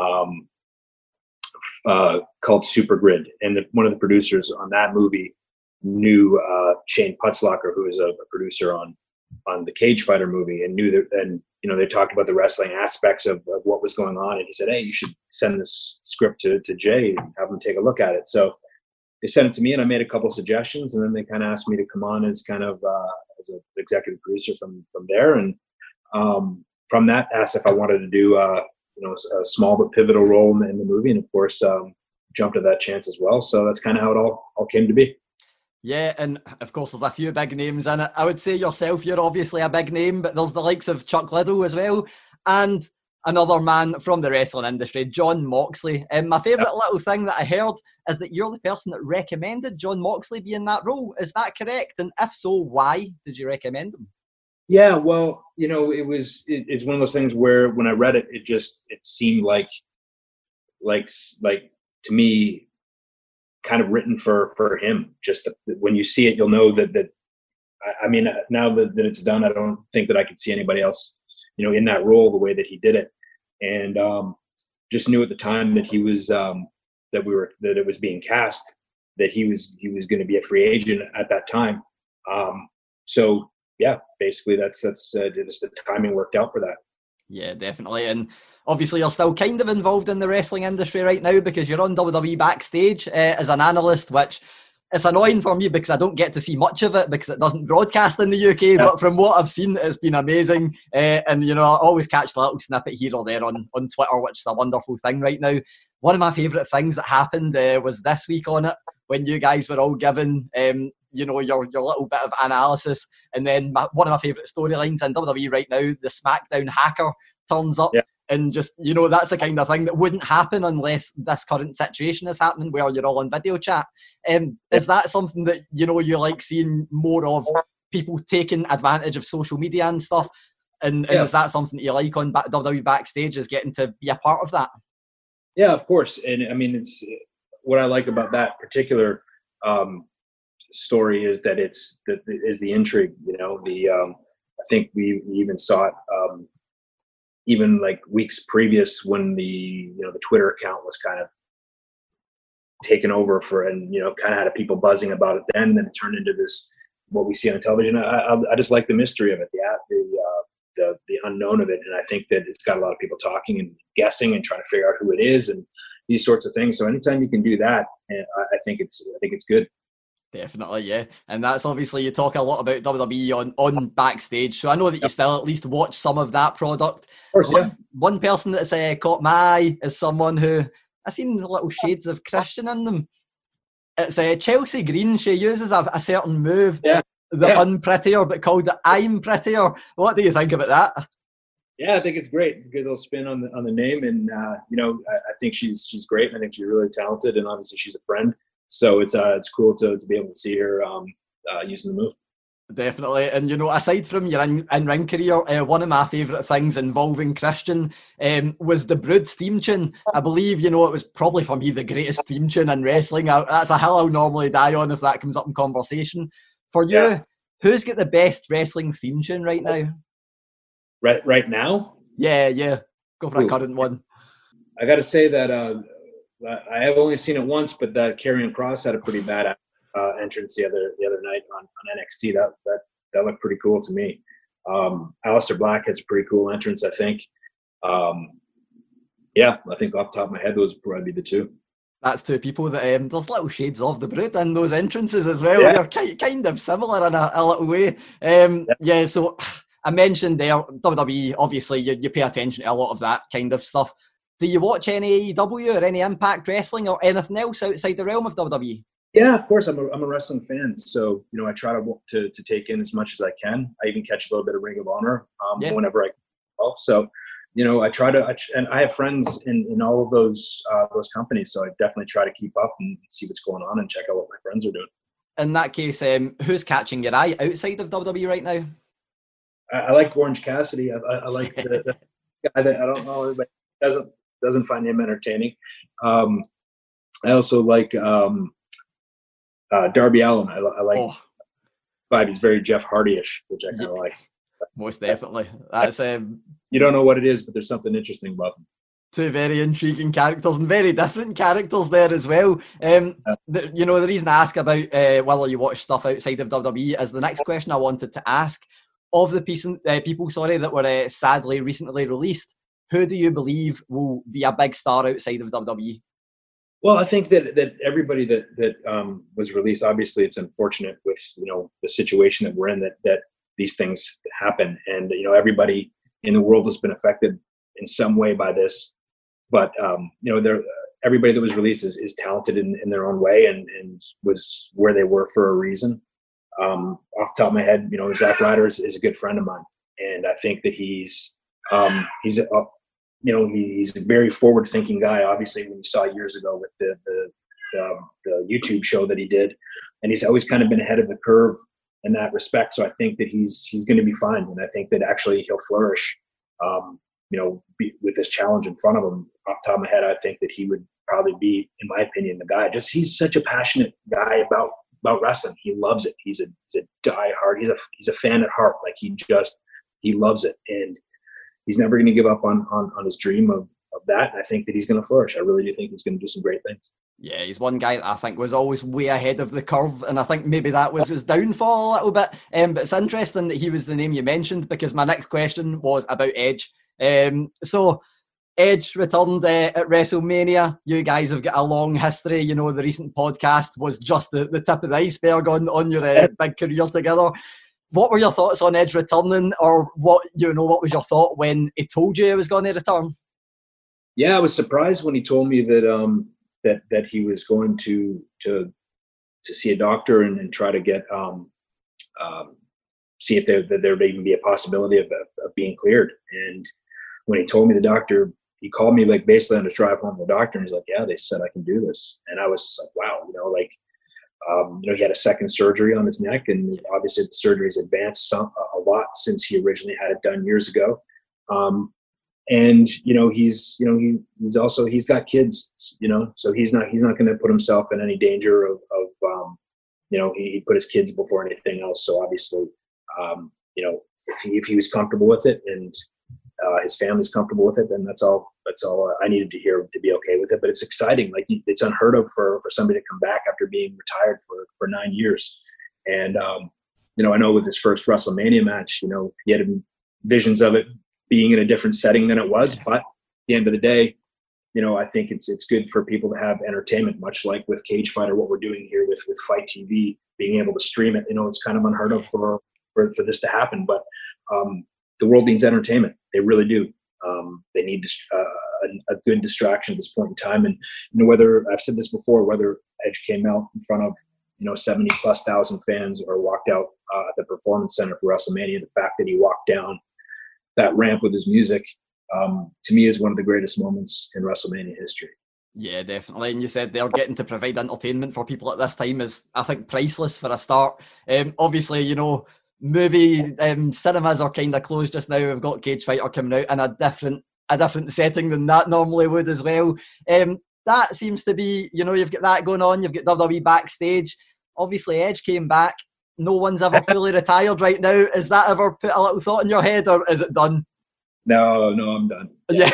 Called Super Grid, and one of the producers on that movie knew Shane Putzlacher, who is a producer on the Cage Fighter movie, and knew that. And they talked about the wrestling aspects of what was going on, and he said, "Hey, you should send this script to Jay and have him take a look at it." So they sent it to me, and I made a couple of suggestions, and then they kind of asked me to come on as kind of as an executive producer from there, and from that asked if I wanted to do a small but pivotal role in the movie, and of course jumped at that chance as well. So that's kind of how it all came to be. Yeah, and of course there's a few big names in it. I would say yourself, you're obviously a big name, but there's the likes of Chuck Liddell as well, and another man from the wrestling industry, Jon Moxley. My favourite little thing that I heard is that you're the person that recommended Jon Moxley be in that role. Is that correct? And if so, why did you recommend him? Yeah, well, it's one of those things where when I read it, it seemed like to me, kind of written for him. Just when you see it, you'll know that I mean, now that it's done, I don't think that I could see anybody else, in that role the way that he did it. And just knew at the time that he was that it was being cast, that he was going to be a free agent at that time. So yeah, basically that's just the timing worked out for that. Yeah, definitely. And obviously you're still kind of involved in the wrestling industry right now because you're on WWE Backstage as an analyst, which is annoying for me because I don't get to see much of it because it doesn't broadcast in the UK. Yeah. But from what I've seen, it's been amazing. And I always catch a little snippet here or there on Twitter, which is a wonderful thing right now. One of my favourite things that happened was this week on it, when you guys were all given your little bit of analysis, and then one of my favourite storylines in WWE right now, the SmackDown hacker turns up, and just that's the kind of thing that wouldn't happen unless this current situation is happening where you're all on video chat. Is that something that you like seeing more of, people taking advantage of social media and stuff? And is that something that you like on WWE Backstage, is getting to be a part of that? Yeah, of course. And I mean, it's what I like about that particular story is that is the intrigue. I think we even saw it even like weeks previous when the Twitter account was kind of taken over and kind of had people buzzing about it then, and then it turned into this what we see on television. I just like the mystery of it, the unknown of it, and I think that it's got a lot of people talking and guessing and trying to figure out who it is and these sorts of things. So anytime you can do that, I think it's good. Definitely, yeah. And that's obviously, you talk a lot about WWE on Backstage, so I know that you still at least watch some of that product. Of course, One person that's caught my eye is someone who I've seen little shades of Christian in them. It's Chelsea Green. She uses a certain move, the unprettier, but called the I'm Prettier. What do you think about that? Yeah, I think it's great. It's a good little spin on the name, and I think she's great, and I think she's really talented, and obviously she's a friend. So it's cool to be able to see her using the move. Definitely. And aside from your in-ring career, one of my favourite things involving Christian was the Brood theme tune. I believe it was probably for me the greatest theme tune in wrestling. That's a hill I'll normally die on if that comes up in conversation. For you, who's got the best wrestling theme tune right now? Right now? Yeah. Go for a current one. I got to say that I have only seen it once, but that Karrion Kross had a pretty bad entrance the other night on NXT. That looked pretty cool to me. Aleister Black has a pretty cool entrance, I think. I think off the top of my head, those would probably be the two. That's two people that there's little shades of the Brood in those entrances as well. Yeah. They're kind of similar in a little way. So I mentioned there, WWE, obviously you pay attention to a lot of that kind of stuff. Do you watch any AEW or any Impact Wrestling or anything else outside the realm of WWE? Yeah, of course. I'm a wrestling fan, so I try to take in as much as I can. I even catch a little bit of Ring of Honor whenever I can. So, I try to, and I have friends in all of those companies, so I definitely try to keep up and see what's going on and check out what my friends are doing. In that case, who's catching your eye outside of WWE right now? I like Orange Cassidy. I like the guy that I don't know, everybody doesn't find him entertaining. I also like Darby Allin. I like vibe. He's very Jeff Hardy-ish, which I kind of like. Most definitely. That's you don't know what it is, but there's something interesting about them. Two very intriguing characters and very different characters there as well. The reason I ask about whether you watch stuff outside of WWE is the next question I wanted to ask. Of the people that were sadly recently released, who do you believe will be a big star outside of WWE? Well, I think that everybody that was released, obviously it's unfortunate with, the situation that we're in, that these things happen. And, everybody in the world has been affected in some way by this. But, everybody that was released is talented in their own way and was where they were for a reason. Off the top of my head, Zack Ryder is a good friend of mine. And I think that he's a very forward-thinking guy. Obviously, when you saw years ago with the YouTube show that he did, and he's always kind of been ahead of the curve in that respect. So I think that he's going to be fine, and I think that actually he'll flourish. With this challenge in front of him. Off the top of my head, I think that he would probably be, in my opinion, the guy. He's such a passionate guy about wrestling. He loves it. He's a diehard. He's a fan at heart. Like he loves it, and he's never going to give up on his dream of that. And I think that he's going to flourish. I really do think he's going to do some great things. Yeah, he's one guy that I think was always way ahead of the curve, and I think maybe that was his downfall a little bit. But it's interesting that he was the name you mentioned, because my next question was about Edge. So Edge returned at WrestleMania. You guys have got a long history. The recent podcast was just the tip of the iceberg on your big career together. What were your thoughts on Edge returning, or what was your thought when he told you he was going to return? Yeah, I was surprised when he told me that he was going to see a doctor and try to get see if there would even be a possibility of being cleared. And when he told me the doctor, he called me like basically on his drive home from the doctor, and he's like, "Yeah, they said I can do this." And I was like, "Wow," he had a second surgery on his neck, and obviously the surgery's advanced a lot since he originally had it done years ago. And he's also, he's got kids, so he's not going to put himself in any danger of he put his kids before anything else. So obviously, if he was comfortable with it and his family's comfortable with it, then that's all I needed to hear to be okay with it. But it's exciting. Like, it's unheard of for somebody to come back after being retired for 9 years. And, I know with his first WrestleMania match, he had visions of it being in a different setting than it was. But at the end of the day, I think it's good for people to have entertainment, much like with Cage Fighter, what we're doing here with Fight TV, being able to stream it. It's kind of unheard of for this to happen. But the world needs entertainment. They really do. They need a good distraction at this point in time. And whether, I've said this before, whether Edge came out in front of 70,000+ fans or walked out at the Performance Center for WrestleMania, the fact that he walked down that ramp with his music, to me, is one of the greatest moments in WrestleMania history. Yeah, definitely. And you said they're getting to provide entertainment for people at this time is, I think, priceless for a start. Obviously, movie cinemas are kind of closed just now. We've got Cage Fighter coming out in a different setting than that normally would as well. That seems to be, you've got that going on. You've got WWE backstage. Obviously, Edge came back. No one's ever fully retired right now. Is that ever put a little thought in your head, or is it done? No, I'm done. Yeah.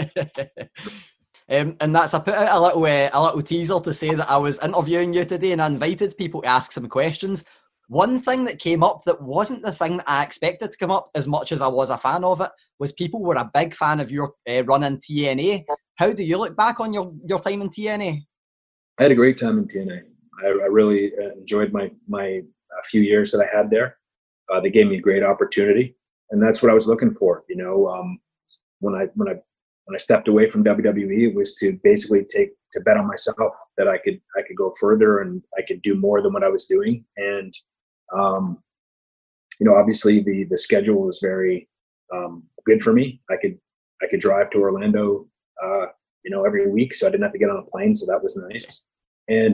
And that's, I put out a little teaser to say that I was interviewing you today, and I invited people to ask some questions. One thing that came up that wasn't the thing that I expected to come up, as much as I was a fan of it, was people were a big fan of your run in TNA. How do you look back on your time in TNA? I had a great time in TNA. I really enjoyed my few years that I had there. They gave me a great opportunity. that's what I was looking for. You know, when I stepped away from WWE, it was to basically to bet on myself that I could go further and I could do more than what I was doing. And you know, obviously the schedule was very good for me. I could drive to Orlando, you know, every week, so I didn't have to get on a plane, so that was nice. And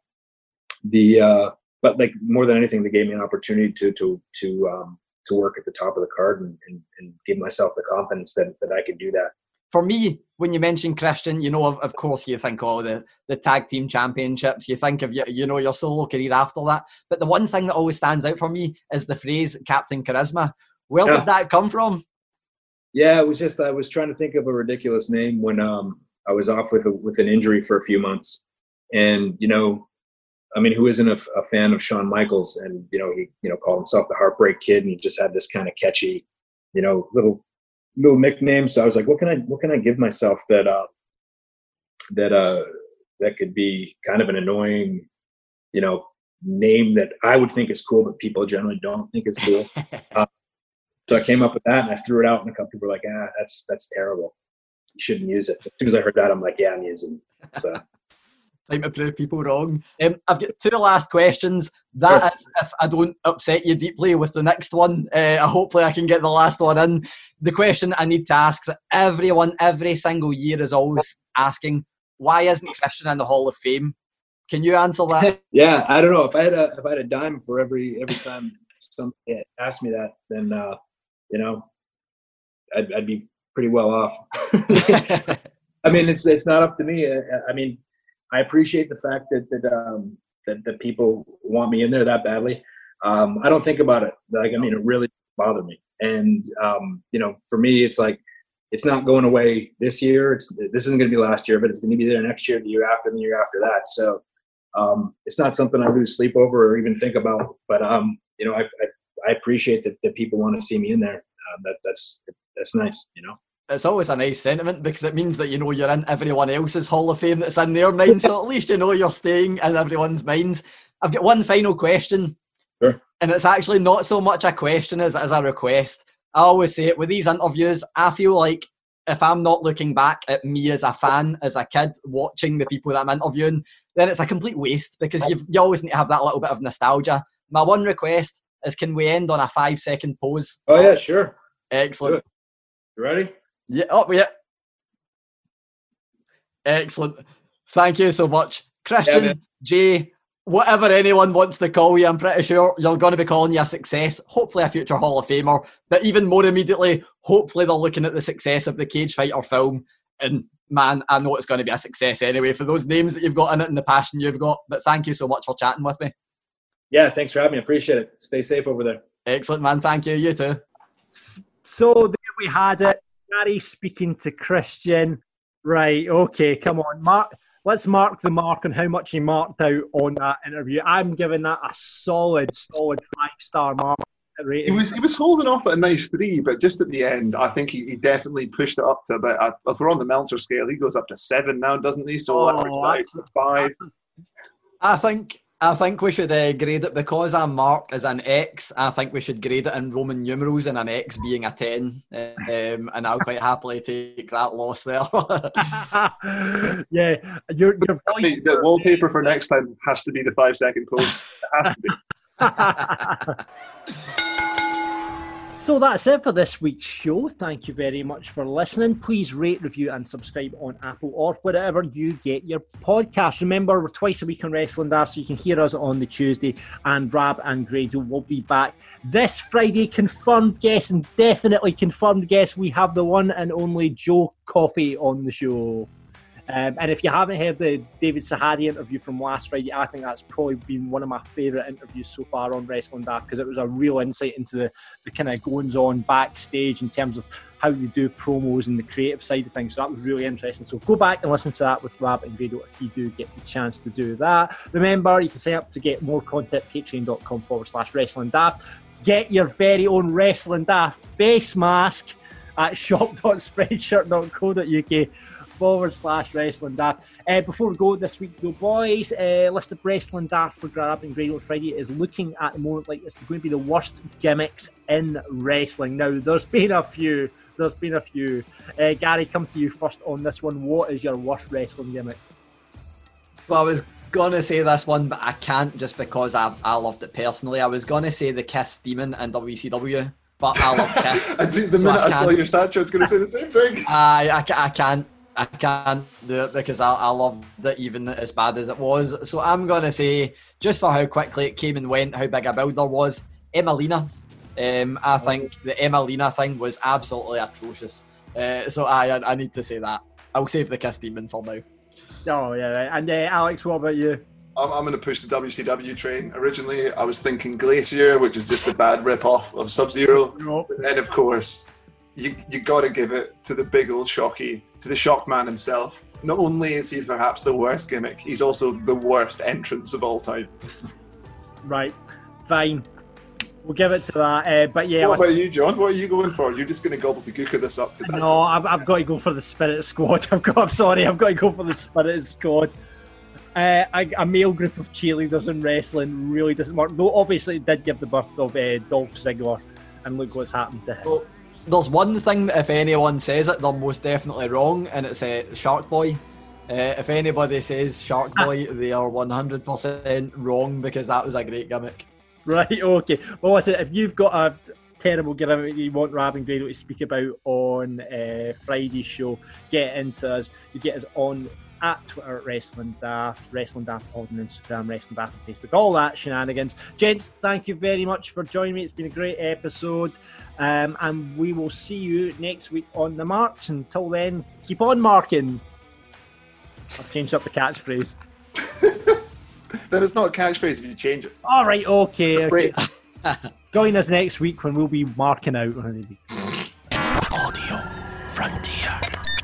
but like more than anything, they gave me an opportunity to work at the top of the card and give myself the confidence that I could do that. For me, when you mention Christian, you know, of course, you think of the tag team championships. You think of your solo career after that. But the one thing that always stands out for me is the phrase Captain Charisma. Where did that come from? Yeah, it was just I was trying to think of a ridiculous name when I was off with an injury for a few months, and you know, I mean, who isn't a fan of Shawn Michaels? And you know, he called himself the Heartbreak Kid, and he just had this kind of catchy, you know, little nickname. So I was like, what can I give myself that could be kind of an annoying, you know, name that I would think is cool, but people generally don't think is cool. So I came up with that and I threw it out, and a couple people were like, that's terrible. You shouldn't use it. As soon as I heard that, I'm like, yeah, I'm using it. So. Time to prove people wrong. I've got two last questions. That if I don't upset you deeply with the next one, hopefully I can get the last one in. The question I need to ask that everyone every single year is always asking: why isn't Christian in the Hall of Fame? Can you answer that? Yeah, I don't know. If I had a dime for every time somebody asked me that, then you know, I'd be pretty well off. I mean, it's not up to me. I mean, I appreciate the fact that people want me in there that badly. I don't think about it. Like, I mean, it really bothered me. And you know, for me, it's like it's not going away this year. This isn't going to be last year, but it's going to be there next year, the year after, and the year after that. So it's not something I lose sleep over or even think about. But you know, I appreciate that people want to see me in there. That's nice, you know. It's always a nice sentiment because it means that, you know, you're in everyone else's Hall of Fame that's in their mind. So at least, you know, you're staying in everyone's minds. I've got one final question. Sure. And it's actually not so much a question as a request. I always say it with these interviews. I feel like if I'm not looking back at me as a fan, as a kid, watching the people that I'm interviewing, then it's a complete waste because you always need to have that little bit of nostalgia. My one request is, can we end on a 5-second pose? Oh, yeah, sure. Excellent. You ready? Yeah. Oh, yeah. Excellent. Thank you so much. Christian, Jay, whatever anyone wants to call you, I'm pretty sure you're going to be calling you a success, hopefully a future Hall of Famer, but even more immediately, hopefully they're looking at the success of the Cage Fighter film, and man, I know it's going to be a success anyway for those names that you've got in it and the passion you've got, but thank you so much for chatting with me. Yeah, thanks for having me. I appreciate it. Stay safe over there. Excellent, man. Thank you. You too. So there we had it. Gary speaking to Christian. Right, okay, come on. Let's mark the mark on how much he marked out on that interview. I'm giving that a solid 5-star mark. He was holding off at a nice 3, but just at the end, I think he definitely pushed it up to about, if we're on the Meltzer scale, he goes up to 7 now, doesn't he? So that's 5. I think we should grade it, because our mark is an X. I think we should grade it in Roman numerals, and an X being a 10. And I'll quite happily take that loss there. Yeah, your voice. The wallpaper for next time has to be the 5-second pose. It has to be. So that's it for this week's show. Thank you very much for listening. Please rate, review and subscribe on Apple or wherever you get your podcasts. Remember, we're twice a week on Wrestling Daft, so you can hear us on the Tuesday, and Rab and Grado will be back this Friday. Confirmed guest, and definitely confirmed guest, we have the one and only Joe Coffey on the show. And if you haven't heard the David Sahadi interview from last Friday, I think that's probably been one of my favourite interviews so far on Wrestling Daft, because it was a real insight into the kind of goings-on backstage in terms of how you do promos and the creative side of things. So that was really interesting. So go back and listen to that with Rab and Grado if you do get the chance to do that. Remember, you can sign up to get more content at patreon.com/Wrestling Daft. Get your very own Wrestling Daft face mask at shop.spreadshirt.co.uk. facebook.com/wrestling daft. Before we go this week, though, boys, list of wrestling daft for Grabbing Grado Friday is looking at the moment like it's going to be the worst gimmicks in wrestling. Now, there's been a few. Gary, come to you first on this one. What is your worst wrestling gimmick? Well, I was going to say this one, but I can't just because I loved it personally. I was going to say the Kiss Demon in WCW, but I love Kiss. I think the minute I saw your statue, I was going to say the same thing. I can't do it because I loved it even as bad as it was. So I'm going to say, just for how quickly it came and went, how big a build there was, Emelina. I think the Emelina thing was absolutely atrocious. So I need to say that. I'll save the Kiss Demon for now. Oh, yeah, right. And Alex, what about you? I'm going to push the WCW train. Originally, I was thinking Glacier, which is just a bad rip-off of Sub-Zero. Nope. And of course, you got to give it to the big old Shocky, to the Shockman himself. Not only is he perhaps the worst gimmick, he's also the worst entrance of all time. Right, fine. We'll give it to that. But yeah. What about you, John? What are you going for? You're just going to gobbledygooker this up? No, I've got to go for the Spirit Squad. I've got to go for the Spirit Squad. A male group of cheerleaders in wrestling really doesn't work. Though obviously it did give the birth of Dolph Ziggler, and look what's happened to him. Well, there's one thing that if anyone says it, they're most definitely wrong, and it's Shark Boy. If anybody says Shark Boy, they are 100% wrong because that was a great gimmick. Right, okay. Well, listen, if you've got a terrible gimmick you want Rab and Grado to speak about on Friday's show, get into us. You get us on at Twitter, Wrestling Daft on Instagram, Wrestling Daft on Facebook, all that shenanigans. Gents, thank you very much for joining me. It's been a great episode. And we will see you next week on The Marks. Until then, keep on marking. I've changed up the catchphrase. Then it's not a catchphrase if you change it. All right, okay. Join us next week when we'll be marking out. Audio Frontier.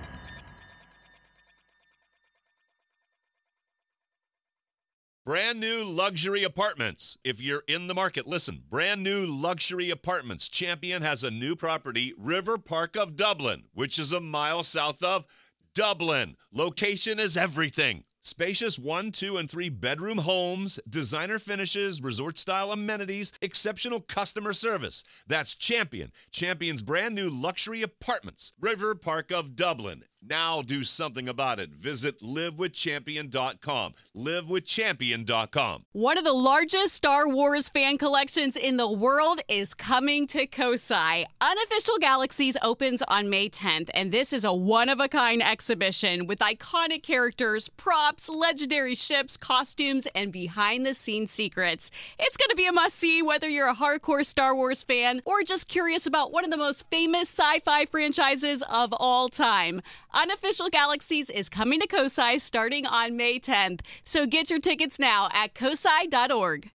Brand new luxury apartments. If you're in the market, listen. Brand new luxury apartments. Champion has a new property, River Park of Dublin, which is a mile south of Dublin. Location is everything. Spacious 1, 2, and 3 bedroom homes, designer finishes, resort-style amenities, exceptional customer service. That's Champion. Champion's brand new luxury apartments. River Park of Dublin. Now do something about it. Visit livewithchampion.com. livewithchampion.com. One of the largest Star Wars fan collections in the world is coming to Kosai. Unofficial Galaxies opens on May 10th, and this is a one-of-a-kind exhibition with iconic characters, props, legendary ships, costumes, and behind-the-scenes secrets. It's going to be a must-see whether you're a hardcore Star Wars fan or just curious about one of the most famous sci-fi franchises of all time. Unofficial Galaxies is coming to Kosai starting on May 10th, so get your tickets now at kosai.org.